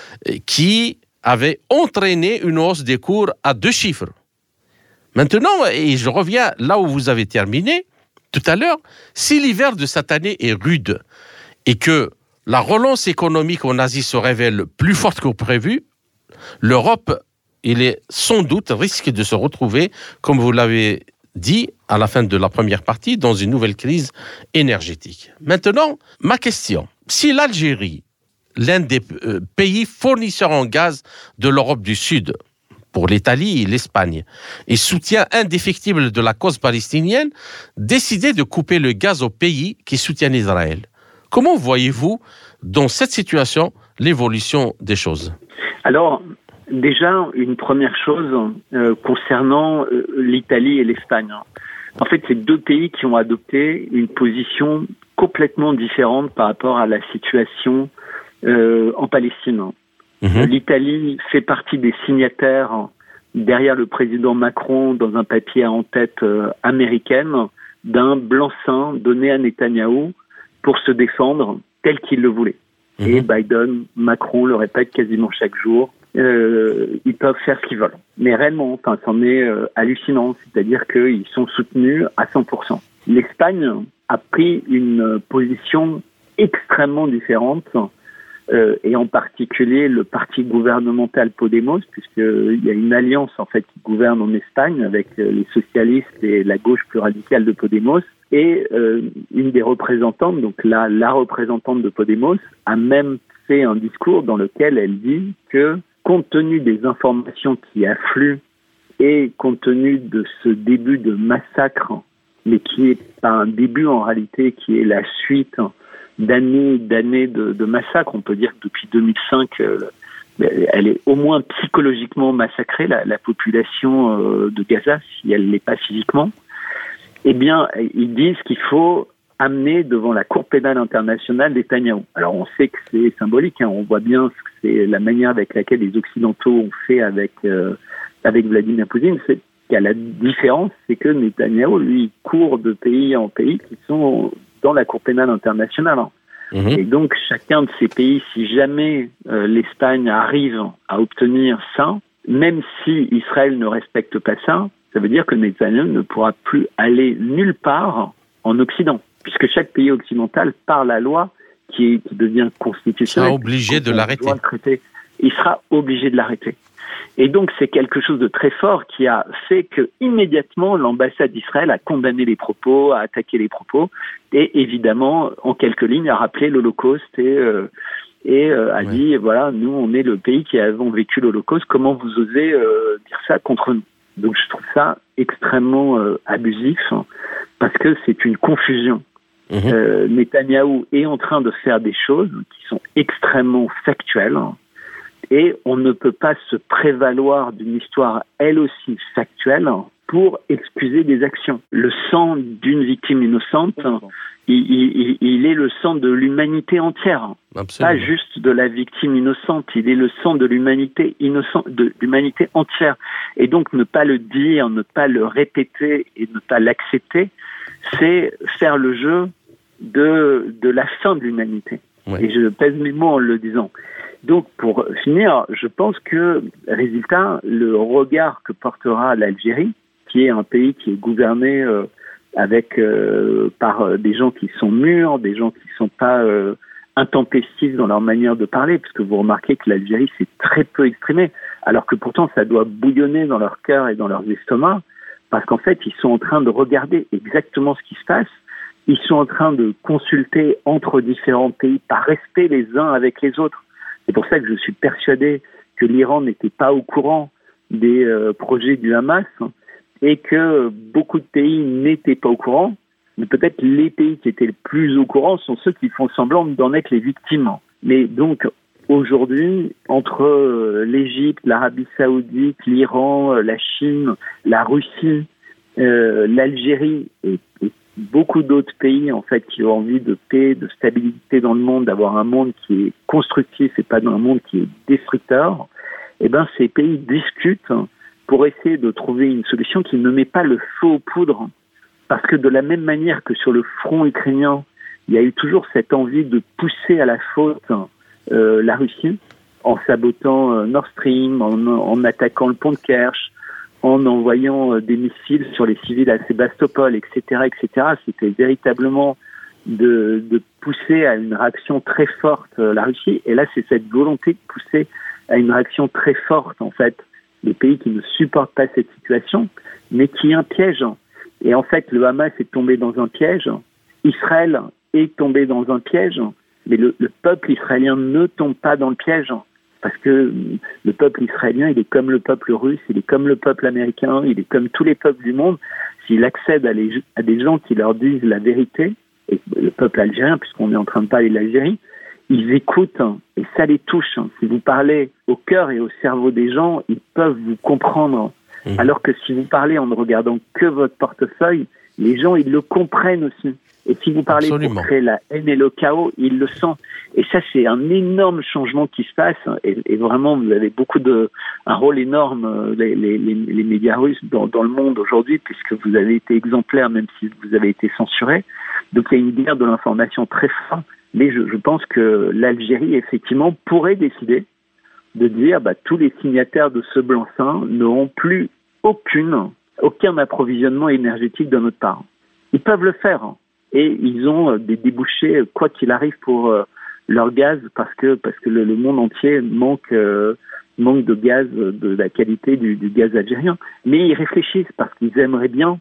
qui avait entraîné une hausse des cours à deux chiffres. Maintenant, et je reviens là où vous avez terminé tout à l'heure, si l'hiver de cette année est rude et que la relance économique en Asie se révèle plus forte que prévu, l'Europe, il est sans doute risque de se retrouver, comme vous l'avez dit à la fin de la première partie, dans une nouvelle crise énergétique. Maintenant, ma question, si l'Algérie, l'un des euh, pays fournisseurs en gaz de l'Europe du Sud, pour l'Italie et l'Espagne, et soutien indéfectible de la cause palestinienne, décidait de couper le gaz aux pays qui soutiennent Israël, comment voyez-vous dans cette situation l'évolution des choses ? Alors, déjà, une première chose euh, concernant euh, l'Italie et l'Espagne. En fait, c'est deux pays qui ont adopté une position complètement différente par rapport à la situation euh, en Palestine. Mmh. L'Italie fait partie des signataires derrière le président Macron dans un papier à en-tête euh, américaine d'un blanc-seing donné à Netanyahou pour se défendre tel qu'il le voulait. Mmh. Et Biden, Macron le répète quasiment chaque jour. euh, ils peuvent faire ce qu'ils veulent. Mais réellement, enfin, c'en est euh, hallucinant, c'est-à-dire qu'ils sont soutenus à cent pour cent. L'Espagne a pris une position extrêmement différente, euh, et en particulier le parti gouvernemental Podemos, puisqu'il y a une alliance en fait qui gouverne en Espagne avec les socialistes et la gauche plus radicale de Podemos. Et euh, une des représentantes, donc la, la représentante de Podemos, a même fait un discours dans lequel elle dit que, compte tenu des informations qui affluent et compte tenu de ce début de massacre, mais qui est pas un début en réalité, qui est la suite d'années d'années de, de massacres, on peut dire que depuis deux mille cinq, euh, elle est au moins psychologiquement massacrée, la, la population euh, de Gaza, si elle ne l'est pas physiquement. Eh bien, ils disent qu'il faut amener devant la Cour pénale internationale Netanyahou. Alors, on sait que c'est symbolique, hein, on voit bien que c'est la manière avec laquelle les Occidentaux ont fait avec euh, avec Vladimir Poutine. C'est qu'il y a la différence, c'est que Netanyahou, lui, court de pays en pays qui sont dans la Cour pénale internationale. Hein. Mmh. Et donc, chacun de ces pays, si jamais euh, l'Espagne arrive à obtenir ça, même si Israël ne respecte pas ça, ça veut dire que Netanyahou ne pourra plus aller nulle part en Occident, puisque chaque pays occidental, par la loi qui, est, qui devient constitutionnelle, sera obligé de l'arrêter. Il sera obligé de l'arrêter. Et donc, c'est quelque chose de très fort qui a fait que immédiatement l'ambassade d'Israël a condamné les propos, a attaqué les propos, et évidemment, en quelques lignes, a rappelé l'Holocauste et, euh, et euh, a ouais. dit, voilà, nous, on est le pays qui avons vécu l'Holocauste, comment vous osez euh, dire ça contre nous ? Donc, je trouve ça extrêmement euh, abusif, hein, parce que c'est une confusion. Mmh. Euh, Netanyahou est en train de faire des choses qui sont extrêmement factuelles, hein, et on ne peut pas se prévaloir d'une histoire, elle aussi factuelle, pour excuser des actions. Le sang d'une victime innocente, il, il, il est le sang de l'humanité entière. Absolument. Pas juste de la victime innocente, il est le sang de l'humanité innocente, de l'humanité entière. Et donc ne pas le dire, ne pas le répéter et ne pas l'accepter, c'est faire le jeu de, de la fin de l'humanité. Ouais. Et je pèse mes mots en le disant. Donc, pour finir, je pense que, résultat, le regard que portera l'Algérie, qui est un pays qui est gouverné euh, avec euh, par euh, des gens qui sont mûrs, des gens qui ne sont pas euh, intempestifs dans leur manière de parler, puisque vous remarquez que l'Algérie s'est très peu exprimée, alors que pourtant ça doit bouillonner dans leur cœur et dans leurs estomacs, parce qu'en fait, ils sont en train de regarder exactement ce qui se passe. Ils sont en train de consulter entre différents pays par respect les uns avec les autres. C'est pour ça que je suis persuadé que l'Iran n'était pas au courant des euh, projets du Hamas et que beaucoup de pays n'étaient pas au courant. Mais peut-être les pays qui étaient les plus au courant sont ceux qui font semblant d'en être les victimes. Mais donc, aujourd'hui, entre euh, l'Égypte, l'Arabie Saoudite, l'Iran, euh, la Chine, la Russie, euh, l'Algérie et, et beaucoup d'autres pays en fait qui ont envie de paix, de stabilité dans le monde, d'avoir un monde qui est constructif et pas un monde qui est destructeur, eh ben ces pays discutent pour essayer de trouver une solution qui ne met pas le feu aux poudres. Parce que de la même manière que sur le front ukrainien, il y a eu toujours cette envie de pousser à la faute euh, la Russie en sabotant euh, Nord Stream, en, en attaquant le pont de Kerch, en envoyant des missiles sur les civils à Sébastopol, et cetera, et cetera. C'était véritablement de, de pousser à une réaction très forte la Russie. Et là, c'est cette volonté de pousser à une réaction très forte, en fait, des pays qui ne supportent pas cette situation, mais qui est un piège. Et en fait, le Hamas est tombé dans un piège. Israël est tombé dans un piège, mais le, le peuple israélien ne tombe pas dans le piège. Parce que le peuple israélien, il est comme le peuple russe, il est comme le peuple américain, il est comme tous les peuples du monde. S'il accède à, les, à des gens qui leur disent la vérité, et le peuple algérien, puisqu'on est en train de parler de l'Algérie, ils écoutent et ça les touche. Si vous parlez au cœur et au cerveau des gens, ils peuvent vous comprendre. Mmh. Alors que si vous parlez en ne regardant que votre portefeuille, les gens, ils le comprennent aussi. Et si vous parlez Absolument. Pour créer la haine et le chaos, ils le sentent. Et ça, c'est un énorme changement qui se passe. Et, et vraiment, vous avez beaucoup de, un rôle énorme, les, les, les, les médias russes dans, dans le monde aujourd'hui, puisque vous avez été exemplaires, même si vous avez été censurés. Donc, il y a une guerre de l'information très forte. Mais je, je pense que l'Algérie, effectivement, pourrait décider de dire bah, tous les signataires de ce blanc-seing n'auront plus aucune, aucun approvisionnement énergétique de notre part. Ils peuvent le faire hein, et ils ont des débouchés quoi qu'il arrive pour euh, leur gaz parce que parce que le, le monde entier manque euh, manque de gaz, de la qualité du, du gaz algérien. Mais ils réfléchissent parce qu'ils aimeraient bien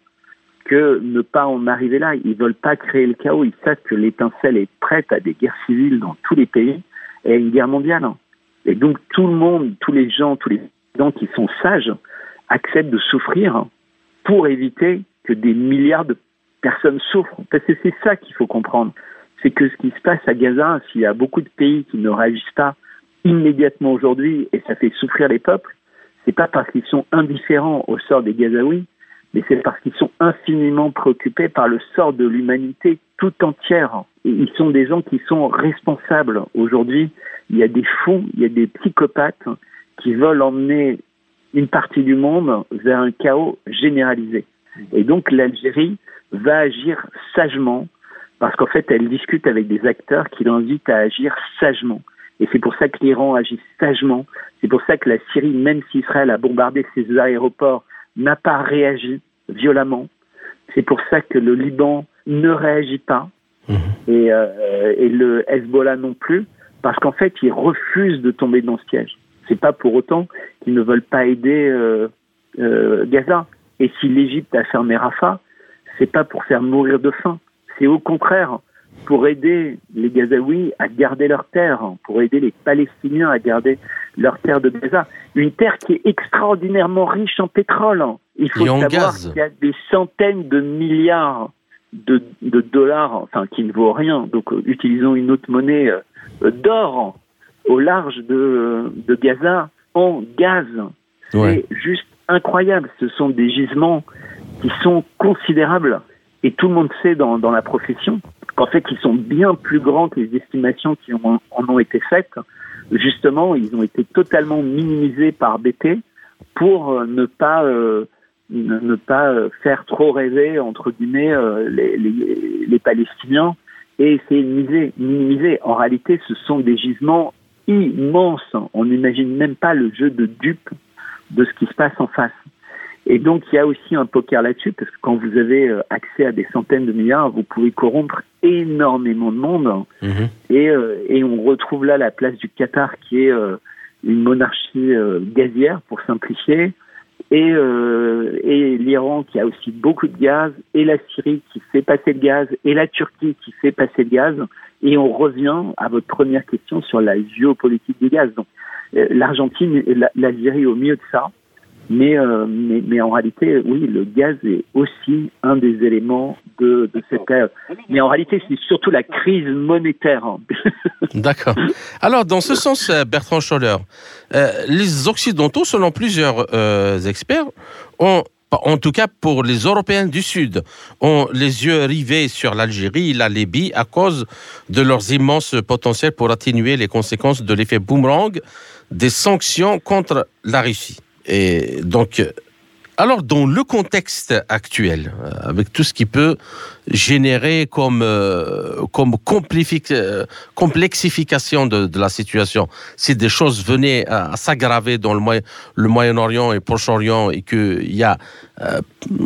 que ne pas en arriver là. Ils veulent pas créer le chaos. Ils savent que l'étincelle est prête à des guerres civiles dans tous les pays et à une guerre mondiale. Et donc tout le monde, tous les gens, tous les gens qui sont sages acceptent de souffrir pour éviter que des milliards de personnes souffrent. Parce que c'est ça qu'il faut comprendre. C'est que ce qui se passe à Gaza, s'il y a beaucoup de pays qui ne réagissent pas immédiatement aujourd'hui et ça fait souffrir les peuples, c'est pas parce qu'ils sont indifférents au sort des Gazaouis, mais c'est parce qu'ils sont infiniment préoccupés par le sort de l'humanité tout entière. Et ils sont des gens qui sont responsables. Aujourd'hui, il y a des fous, il y a des psychopathes qui veulent emmener une partie du monde vers un chaos généralisé. Et donc l'Algérie va agir sagement, parce qu'en fait, elle discute avec des acteurs qui l'invitent à agir sagement. Et c'est pour ça que l'Iran agit sagement. C'est pour ça que la Syrie, même si Israël a bombardé ses aéroports, n'a pas réagi violemment. C'est pour ça que le Liban ne réagit pas. Mmh. Et, euh, et le Hezbollah non plus, parce qu'en fait, ils refusent de tomber dans ce piège. C'est pas pour autant qu'ils ne veulent pas aider euh, euh, Gaza. Et si l'Égypte a fermé Rafah, c'est pas pour faire mourir de faim. C'est au contraire pour aider les Gazaouis à garder leur terre, pour aider les Palestiniens à garder leur terre de Gaza. Une terre qui est extraordinairement riche en pétrole. Il faut savoir gaz. qu'il y a des centaines de milliards de, de dollars, enfin qui ne vaut rien, donc euh, utilisons une autre monnaie euh, d'or au large de, de Gaza en gaz. Ouais. C'est juste incroyable. Ce sont des gisements qui sont considérables. Et tout le monde sait dans, dans la profession qu'en fait, ils sont bien plus grands que les estimations qui ont, en ont été faites. Justement, ils ont été totalement minimisés par B P pour ne pas, euh, ne, ne pas faire trop rêver, entre guillemets, euh, les, les, les Palestiniens et essayer de miser, minimiser. En réalité, ce sont des gisements immenses. On n'imagine même pas le jeu de dupes de ce qui se passe en face. Et donc, il y a aussi un poker là-dessus, parce que quand vous avez accès à des centaines de milliards, vous pouvez corrompre énormément de monde. Mmh. Et, euh, et on retrouve là la place du Qatar, qui est euh, une monarchie euh, gazière, pour simplifier, et, euh, et l'Iran, qui a aussi beaucoup de gaz, et la Syrie, qui fait passer le gaz, et la Turquie, qui fait passer le gaz. Et on revient à votre première question sur la géopolitique du gaz. Donc, euh, l'Argentine et la, l'Algérie au milieu de ça. Mais, euh, mais, mais en réalité, oui, le gaz est aussi un des éléments de, de cette période. Mais en réalité, c'est surtout la crise monétaire. D'accord. Alors, dans ce sens, Bertrand Scholler, euh, les Occidentaux, selon plusieurs euh, experts, ont, en tout cas pour les Européens du Sud, ont les yeux rivés sur l'Algérie et la Libye à cause de leurs immenses potentiels pour atténuer les conséquences de l'effet boomerang des sanctions contre la Russie. Et donc, alors dans le contexte actuel, avec tout ce qui peut générer comme, euh, comme complifi- euh, complexification de, de la situation, si des choses venaient à, à s'aggraver dans le, Moyen, le Moyen-Orient et Proche-Orient et qu'il y a, euh,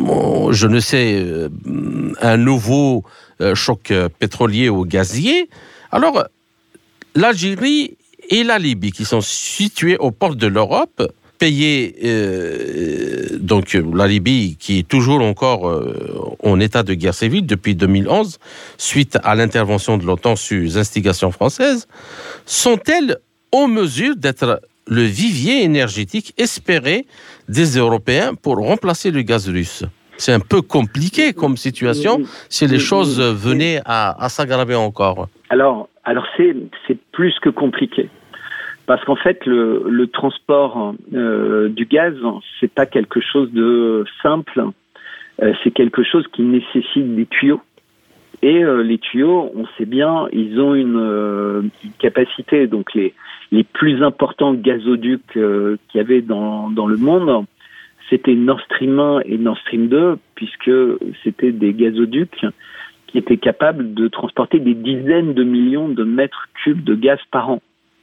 je ne sais, euh, un nouveau euh, choc pétrolier ou gazier, alors l'Algérie et la Libye, qui sont situées aux portes de l'Europe, payer euh, donc la Libye qui est toujours encore euh, en état de guerre civile depuis deux mille onze suite à l'intervention de l'OTAN sous instigation française, sont-elles en mesure d'être le vivier énergétique espéré des Européens pour remplacer le gaz russe? C'est un peu compliqué comme situation si les choses venaient à, à s'aggraver encore. Alors, alors c'est, c'est plus que compliqué. Parce qu'en fait, le, le transport euh, du gaz, c'est pas quelque chose de simple. Euh, c'est quelque chose qui nécessite des tuyaux. Et euh, les tuyaux, on sait bien, ils ont une, euh, une capacité. Donc les les plus importants gazoducs euh, qu'il y avait dans dans le monde, c'était Nord Stream un et Nord Stream deux, puisque c'était des gazoducs qui étaient capables de transporter des dizaines de millions de mètres cubes de gaz par an. En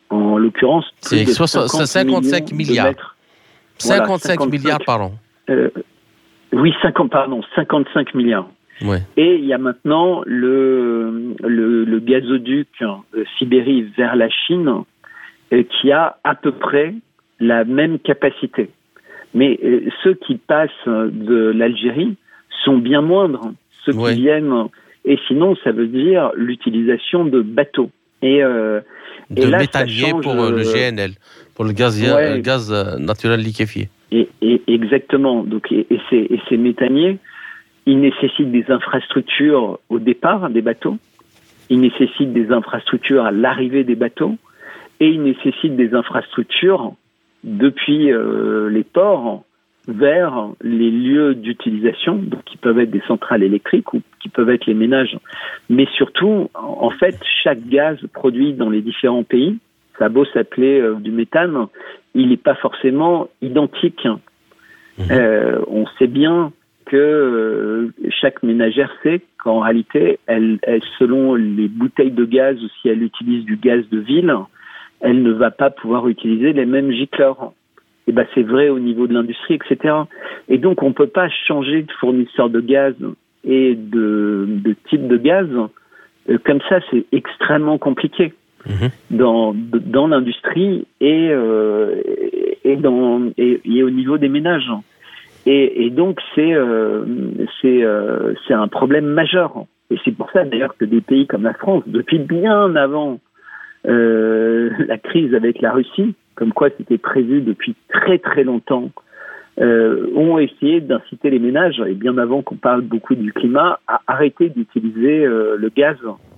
l'occurrence, c'est cinquante-cinq milliards. cinquante-cinq voilà, milliards par an. Euh, oui, cinquante, pardon, cinquante-cinq milliards. Ouais. Et il y a maintenant le, le, le gazoduc de Sibérie vers la Chine euh, qui a à peu près la même capacité. Mais euh, ceux qui passent de l'Algérie sont bien moindres. Ceux ouais. qui viennent... Et sinon, ça veut dire l'utilisation de bateaux. Et, euh, de et là, méthanier change, pour le G N L, pour le gaz, ouais. euh, gaz naturel liquéfié. Et, et, exactement. Donc, et, et, ces, et ces méthaniers, ils nécessitent des infrastructures au départ des bateaux, ils nécessitent des infrastructures à l'arrivée des bateaux, et ils nécessitent des infrastructures depuis euh, les ports vers les lieux d'utilisation, donc qui peuvent être des centrales électriques ou qui peuvent être les ménages. Mais surtout, en fait, chaque gaz produit dans les différents pays, ça a beau s'appeler euh, du méthane, il n'est pas forcément identique. Mmh. Euh, on sait bien que euh, chaque ménagère sait qu'en réalité, elle, elle, selon les bouteilles de gaz ou si elle utilise du gaz de ville, elle ne va pas pouvoir utiliser les mêmes gicleurs. Et ben c'est vrai au niveau de l'industrie, et cetera. Et donc on ne peut pas changer de fournisseur de gaz et de, de type de gaz. Euh, comme ça, c'est extrêmement compliqué mmh. dans, dans l'industrie et, euh, et, dans, et, et au niveau des ménages. Et, et donc c'est, euh, c'est, euh, c'est un problème majeur. Et c'est pour ça d'ailleurs que des pays comme la France, depuis bien avant euh, la crise avec la Russie, comme quoi c'était prévu depuis très très longtemps, euh, ont essayé d'inciter les ménages, et bien avant qu'on parle beaucoup du climat, à arrêter d'utiliser euh, le gaz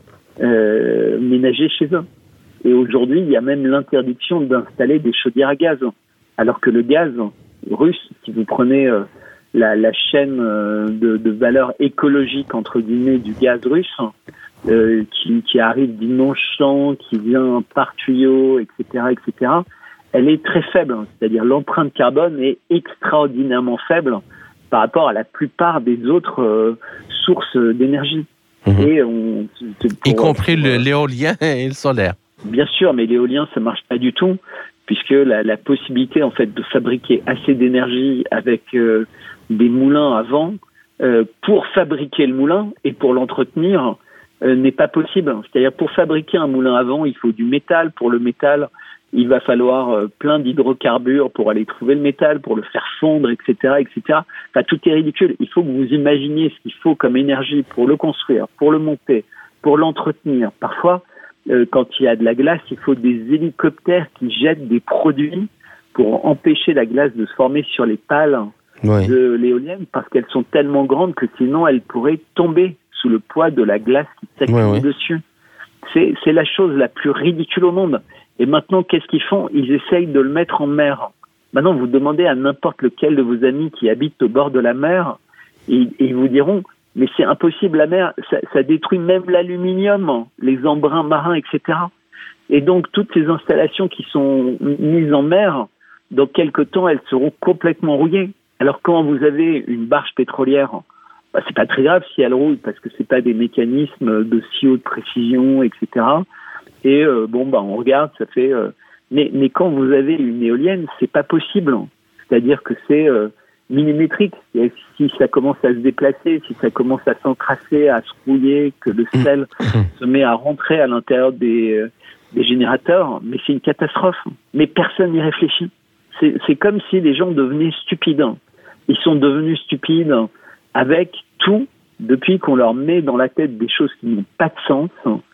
euh, ménager chez eux. Et aujourd'hui, il y a même l'interdiction d'installer des chaudières à gaz. Alors que le gaz russe, si vous prenez euh, la, la chaîne euh, de, de valeur écologique, entre guillemets, du gaz russe, euh, qui, qui arrive d'immenses champs, qui vient par tuyau, et cetera, et cetera, elle est très faible, c'est-à-dire l'empreinte carbone est extraordinairement faible par rapport à la plupart des autres euh, sources d'énergie. Mmh. Et on, pour, y compris pour, le, l'éolien et le solaire. Bien sûr, mais l'éolien, ça marche pas du tout, puisque la, la possibilité en fait de fabriquer assez d'énergie avec euh, des moulins à vent euh, pour fabriquer le moulin et pour l'entretenir euh, n'est pas possible. C'est-à-dire pour fabriquer un moulin à vent, il faut du métal. Pour le métal, il va falloir euh, plein d'hydrocarbures pour aller trouver le métal, pour le faire fondre, et cetera, et cetera. Enfin, tout est ridicule. Il faut que vous imaginiez ce qu'il faut comme énergie pour le construire, pour le monter, pour l'entretenir. Parfois, euh, quand il y a de la glace, il faut des hélicoptères qui jettent des produits pour empêcher la glace de se former sur les pales oui. de l'éolienne, parce qu'elles sont tellement grandes que sinon elles pourraient tomber sous le poids de la glace qui s'accumule oui, oui. dessus. C'est, c'est la chose la plus ridicule au monde. Et maintenant, qu'est-ce qu'ils font ? Ils essayent de le mettre en mer. Maintenant, vous demandez à n'importe lequel de vos amis qui habitent au bord de la mer, et, et ils vous diront, mais c'est impossible, la mer, ça, ça détruit même l'aluminium, les embruns marins, et cetera. Et donc, toutes ces installations qui sont mises en mer, dans quelques temps, elles seront complètement rouillées. Alors, quand vous avez une barge pétrolière, bah, c'est pas très grave si elle rouille, parce que c'est pas des mécanismes de si haute précision, et cetera. Et euh, bon, bah, on regarde, ça fait. Euh... Mais, mais quand vous avez une éolienne, c'est pas possible. C'est-à-dire que c'est euh, millimétrique. Et si ça commence à se déplacer, si ça commence à s'encrasser, à se rouiller, que le sel se met à rentrer à l'intérieur des, euh, des générateurs, mais c'est une catastrophe. Mais personne n'y réfléchit. C'est, c'est comme si les gens devenaient stupides. Ils sont devenus stupides avec tout depuis qu'on leur met dans la tête des choses qui n'ont pas de sens.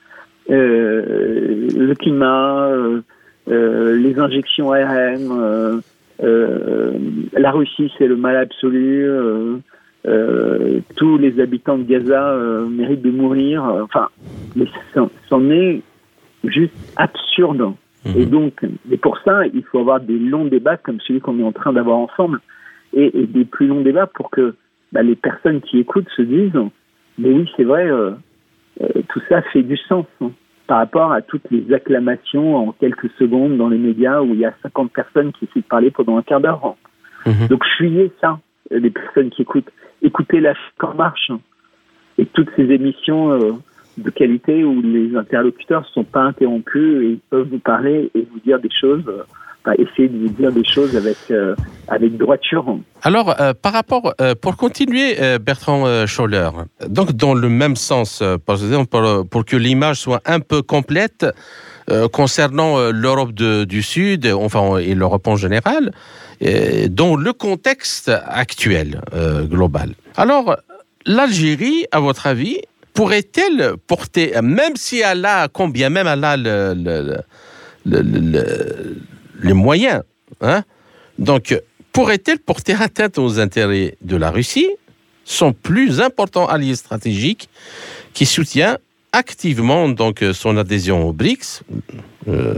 Euh, le climat, euh, euh, les injections A R M, euh, euh, la Russie c'est le mal absolu, euh, euh, tous les habitants de Gaza euh, méritent de mourir, euh, enfin, mais ça, c'en est juste absurde. Mmh. Et donc, et pour ça, il faut avoir des longs débats comme celui qu'on est en train d'avoir ensemble, et, et des plus longs débats pour que bah, les personnes qui écoutent se disent, mais oui, c'est vrai, euh, euh, tout ça fait du sens, hein, par rapport à toutes les acclamations en quelques secondes dans les médias où il y a cinquante personnes qui essaient de parler pendant un quart d'heure. Mmh. Donc fuyez ça, les personnes qui écoutent. Écoutez l'Afrique en marche et toutes ces émissions euh, de qualité où les interlocuteurs ne sont pas interrompus et ils peuvent vous parler et vous dire des choses, euh, enfin, essayer de vous dire des choses avec, euh, avec droiture. Alors, euh, par rapport, euh, pour continuer, euh, Bertrand euh, Scholler, donc dans le même sens, euh, par exemple, pour, pour que l'image soit un peu complète, euh, concernant euh, l'Europe de, du Sud, enfin, et l'Europe en général, euh, dans le contexte actuel, euh, global. Alors, l'Algérie, à votre avis, pourrait-elle porter, même si elle a, combien même elle a le, le, le, le, le, les moyens, hein, donc, pourrait-elle porter atteinte aux intérêts de la Russie, son plus important allié stratégique, qui soutient activement donc son adhésion aux B R I C S euh,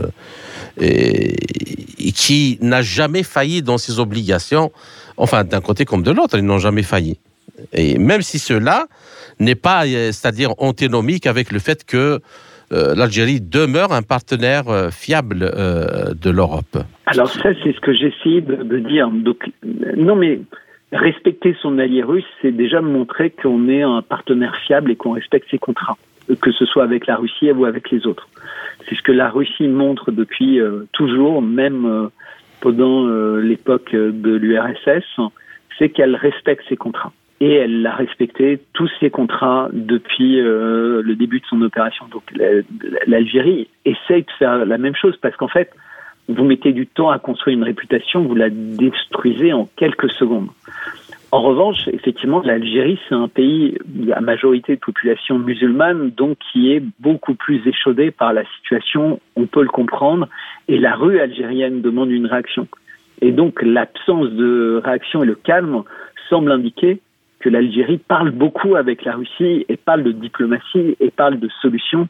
et, et qui n'a jamais failli dans ses obligations, enfin d'un côté comme de l'autre, ils n'ont jamais failli. Et même si cela n'est pas, c'est-à-dire antinomique avec le fait que euh, l'Algérie demeure un partenaire euh, fiable euh, de l'Europe. Alors ça, c'est ce que j'essaie de, de dire. Donc, non mais respecter son allié russe, c'est déjà montrer qu'on est un partenaire fiable et qu'on respecte ses contrats, que ce soit avec la Russie ou avec les autres. C'est ce que la Russie montre depuis euh, toujours, même euh, pendant euh, l'époque de l'U R S S, c'est qu'elle respecte ses contrats. Et elle a respecté tous ses contrats depuis euh, le début de son opération. Donc l'Algérie essaye de faire la même chose parce qu'en fait, vous mettez du temps à construire une réputation, vous la détruisez en quelques secondes. En revanche, effectivement, l'Algérie, c'est un pays à majorité de population musulmane, donc qui est beaucoup plus échaudé par la situation, on peut le comprendre, et la rue algérienne demande une réaction. Et donc, l'absence de réaction et le calme semblent indiquer que l'Algérie parle beaucoup avec la Russie et parle de diplomatie et parle de solutions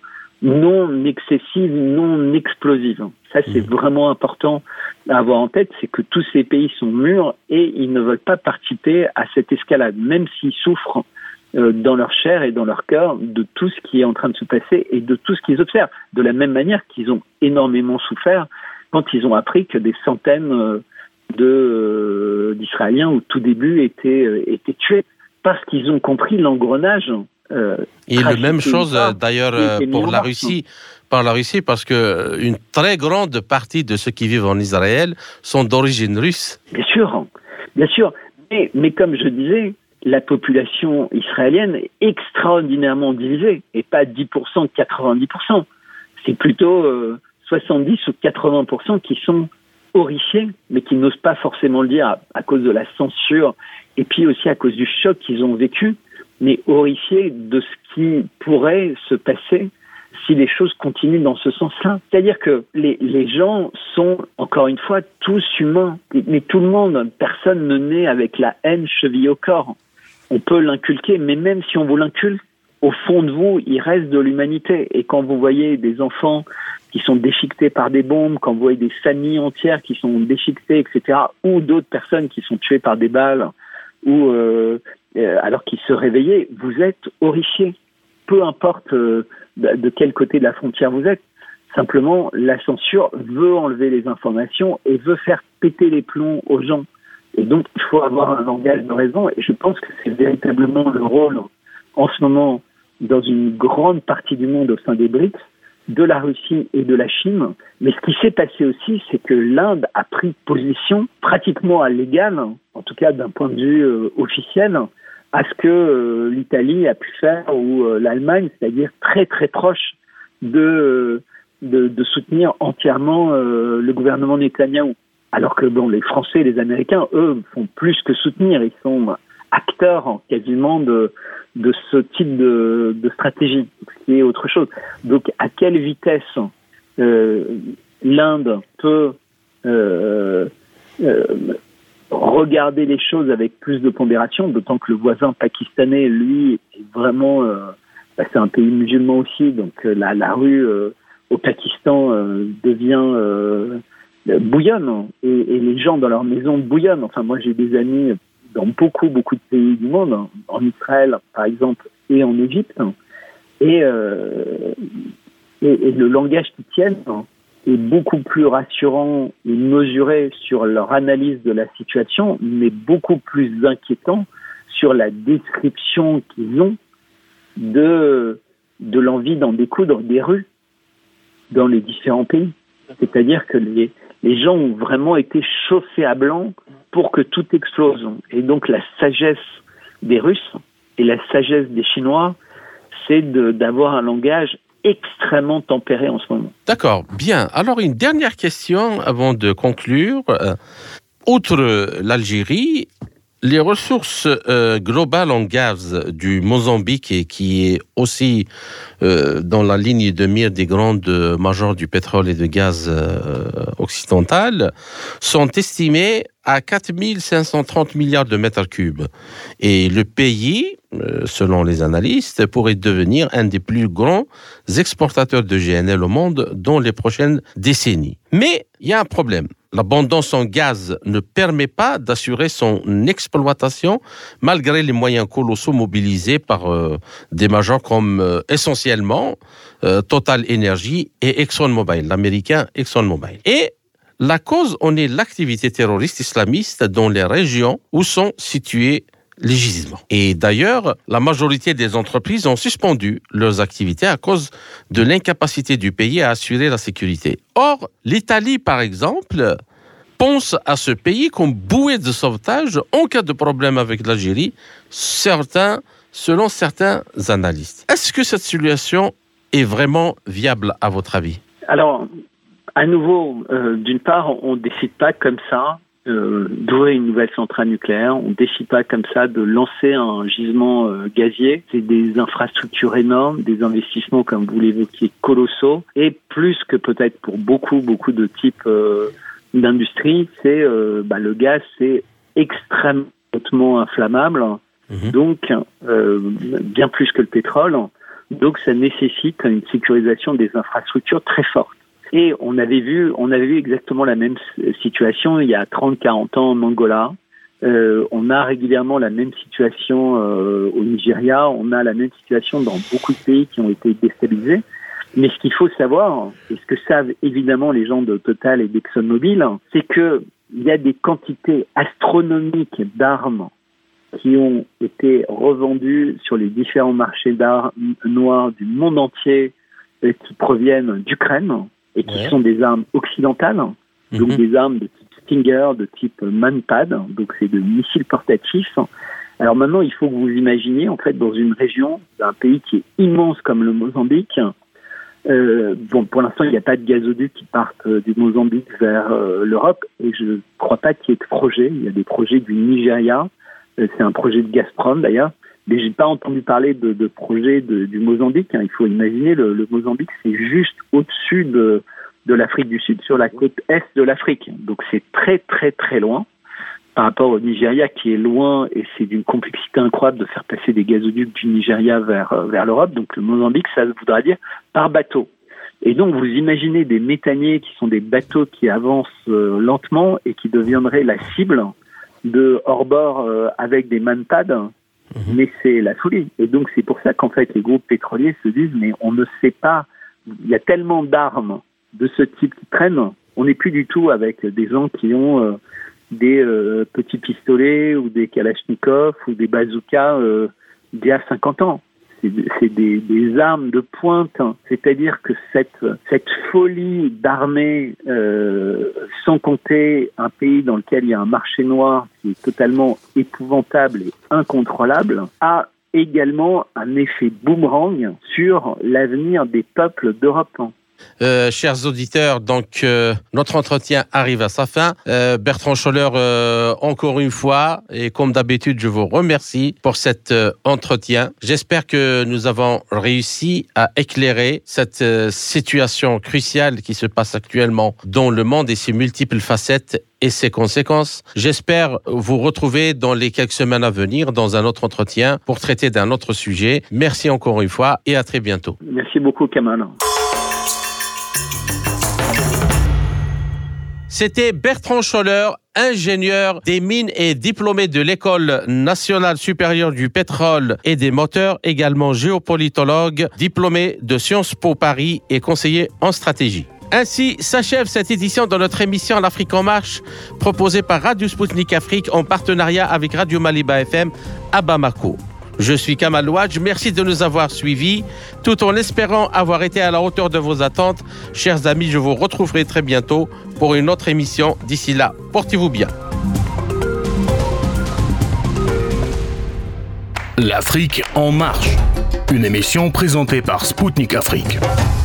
non excessives, non explosives. Ça, c'est vraiment important à avoir en tête, c'est que tous ces pays sont mûrs et ils ne veulent pas participer à cette escalade, même s'ils souffrent euh, dans leur chair et dans leur cœur de tout ce qui est en train de se passer et de tout ce qu'ils observent. De la même manière qu'ils ont énormément souffert quand ils ont appris que des centaines euh, de, euh, d'Israéliens au tout début étaient, euh, étaient tués parce qu'ils ont compris l'engrenage. Euh, et la même chose d'ailleurs pour la Russie, par la Russie, parce que une très grande partie de ceux qui vivent en Israël sont d'origine russe. Bien sûr, bien sûr. Mais, mais comme je disais, la population israélienne est extraordinairement divisée, et pas dix pour cent, quatre-vingt-dix pour cent. C'est plutôt euh, soixante-dix ou quatre-vingts pour cent qui sont horrifiés, mais qui n'osent pas forcément le dire à, à cause de la censure, et puis aussi à cause du choc qu'ils ont vécu, mais horrifiés de ce qui pourrait se passer si les choses continuent dans ce sens-là. C'est-à-dire que les, les gens sont, encore une fois, tous humains. Mais tout le monde, personne ne naît avec la haine chevillée au corps. On peut l'inculquer, mais même si on vous l'inculque, au fond de vous, il reste de l'humanité. Et quand vous voyez des enfants qui sont déchiquetés par des bombes, quand vous voyez des familles entières qui sont déchiquetées, et cetera, ou d'autres personnes qui sont tuées par des balles, ou euh, alors qu'ils se réveillaient, vous êtes horrifiés. Peu importe euh, de quel côté de la frontière vous êtes. Simplement, la censure veut enlever les informations et veut faire péter les plombs aux gens. Et donc, il faut avoir un langage de raison. Et je pense que c'est véritablement le rôle, en ce moment, dans une grande partie du monde au sein des B R I C S, de la Russie et de la Chine. Mais ce qui s'est passé aussi, c'est que l'Inde a pris position pratiquement à l'égal, en tout cas d'un point de vue euh, officiel, à ce que euh, l'Italie a pu faire ou euh, l'Allemagne, c'est-à-dire très très proche de, de, de soutenir entièrement euh, le gouvernement Netanyahou. Alors que bon, les Français et les Américains, eux, font plus que soutenir, ils sont acteurs quasiment de, de ce type de, de stratégie, ce qui est autre chose. Donc à quelle vitesse euh, l'Inde peut euh, euh, regarder les choses avec plus de pondération, d'autant que le voisin pakistanais, lui, est vraiment, euh, bah, c'est un pays musulman aussi, donc euh, la, la rue euh, au Pakistan euh, devient euh, bouillonne, et, et les gens dans leur maison bouillonnent. Enfin, moi, j'ai des amis dans beaucoup, beaucoup de pays du monde, en Israël, par exemple, et en Égypte, et, euh, et, et le langage qu'ils tiennent est beaucoup plus rassurant et mesuré sur leur analyse de la situation, mais beaucoup plus inquiétant sur la description qu'ils ont de, de l'envie d'en découdre des rues dans les différents pays. C'est-à-dire que les, les gens ont vraiment été chauffés à blanc pour que tout explose. Et donc la sagesse des Russes et la sagesse des Chinois, c'est de, d'avoir un langage extrêmement tempéré en ce moment. D'accord, bien. Alors une dernière question avant de conclure. Euh, outre l'Algérie, les ressources euh, globales en gaz du Mozambique, et qui est aussi euh, dans la ligne de mire des grandes majors du pétrole et de gaz euh, occidental, sont estimées à quatre mille cinq cent trente milliards de mètres cubes. Et le pays, euh, selon les analystes, pourrait devenir un des plus grands exportateurs de G N L au monde dans les prochaines décennies. Mais il y a un problème. L'abondance en gaz ne permet pas d'assurer son exploitation malgré les moyens colossaux mobilisés par euh, des majors comme euh, essentiellement euh, Total Energy et ExxonMobil, l'américain ExxonMobil. Et la cause en est l'activité terroriste islamiste dans les régions où sont situés les gisements. Et d'ailleurs, la majorité des entreprises ont suspendu leurs activités à cause de l'incapacité du pays à assurer la sécurité. Or, l'Italie, par exemple, pense à ce pays comme bouée de sauvetage en cas de problème avec l'Algérie, certains, selon certains analystes. Est-ce que cette situation est vraiment viable à votre avis ? Alors, à nouveau, euh, d'une part, on ne décide pas comme ça Euh, d'ouvrir une nouvelle centrale nucléaire. On ne décide pas comme ça de lancer un gisement euh, gazier. C'est des infrastructures énormes, des investissements, comme vous l'évoquiez, colossaux. Et plus que peut-être pour beaucoup, beaucoup de types euh, d'industries, c'est euh, bah, le gaz, c'est extrêmement inflammable. Mmh. Donc, euh, bien plus que le pétrole. Donc, ça nécessite une sécurisation des infrastructures très forte. Et on avait vu, on avait vu exactement la même situation il y a trente à quarante ans en Angola. Euh, on a régulièrement la même situation euh, au Nigeria. On a la même situation dans beaucoup de pays qui ont été déstabilisés. Mais ce qu'il faut savoir, et ce que savent évidemment les gens de Total et d'ExxonMobil, c'est que il y a des quantités astronomiques d'armes qui ont été revendues sur les différents marchés d'armes noirs du monde entier euh, qui proviennent d'Ukraine. Et qui ouais. sont des armes occidentales, mmh. donc des armes de type Stinger, de type Manpad, donc c'est de missiles portatifs. Alors maintenant, il faut que vous imaginiez, en fait, dans une région, d'un pays qui est immense comme le Mozambique, euh, bon, pour l'instant, il n'y a pas de gazoducs qui partent euh, du Mozambique vers euh, l'Europe, et je ne crois pas qu'il y ait de projet. Il y a des projets du Nigeria, euh, c'est un projet de Gazprom d'ailleurs, mais j'ai pas entendu parler de, de projet de, du Mozambique. Hein. Il faut imaginer, le, le Mozambique, c'est juste au-dessus de, de l'Afrique du Sud, sur la côte est de l'Afrique. Donc c'est très très très loin par rapport au Nigeria qui est loin, et c'est d'une complexité incroyable de faire passer des gazoducs du Nigeria vers, vers l'Europe. Donc le Mozambique, ça voudra dire par bateau. Et donc vous imaginez des méthaniers qui sont des bateaux qui avancent euh, lentement et qui deviendraient la cible de hors-bord euh, avec des manpads. Mais c'est la folie. Et donc, c'est pour ça qu'en fait, les groupes pétroliers se disent, mais on ne sait pas, il y a tellement d'armes de ce type qui traînent, on n'est plus du tout avec des gens qui ont euh, des euh, petits pistolets ou des kalachnikovs ou des bazookas euh, d'il y a cinquante ans. C'est, c'est des, des armes de pointe. C'est-à-dire que cette, cette folie d'armée, euh, sans compter un pays dans lequel il y a un marché noir qui est totalement épouvantable et incontrôlable, a également un effet boomerang sur l'avenir des peuples d'Europe. Euh, chers auditeurs, donc euh, notre entretien arrive à sa fin. Euh, Bertrand Scholler, euh, encore une fois, et comme d'habitude, je vous remercie pour cet euh, entretien. J'espère que nous avons réussi à éclairer cette euh, situation cruciale qui se passe actuellement dans le monde et ses multiples facettes et ses conséquences. J'espère vous retrouver dans les quelques semaines à venir dans un autre entretien pour traiter d'un autre sujet. Merci encore une fois et à très bientôt. Merci beaucoup, Kamal. C'était Bertrand Scholler, ingénieur des mines et diplômé de l'École nationale supérieure du pétrole et des moteurs, également géopolitologue, diplômé de Sciences Po Paris et conseiller en stratégie. Ainsi s'achève cette édition de notre émission L'Afrique en marche, proposée par Radio Sputnik Afrique en partenariat avec Radio Maliba F M à Bamako. Je suis Kamal Louadj, merci de nous avoir suivis, tout en espérant avoir été à la hauteur de vos attentes. Chers amis, je vous retrouverai très bientôt pour une autre émission. D'ici là, portez-vous bien. L'Afrique en marche, une émission présentée par Spoutnik Afrique.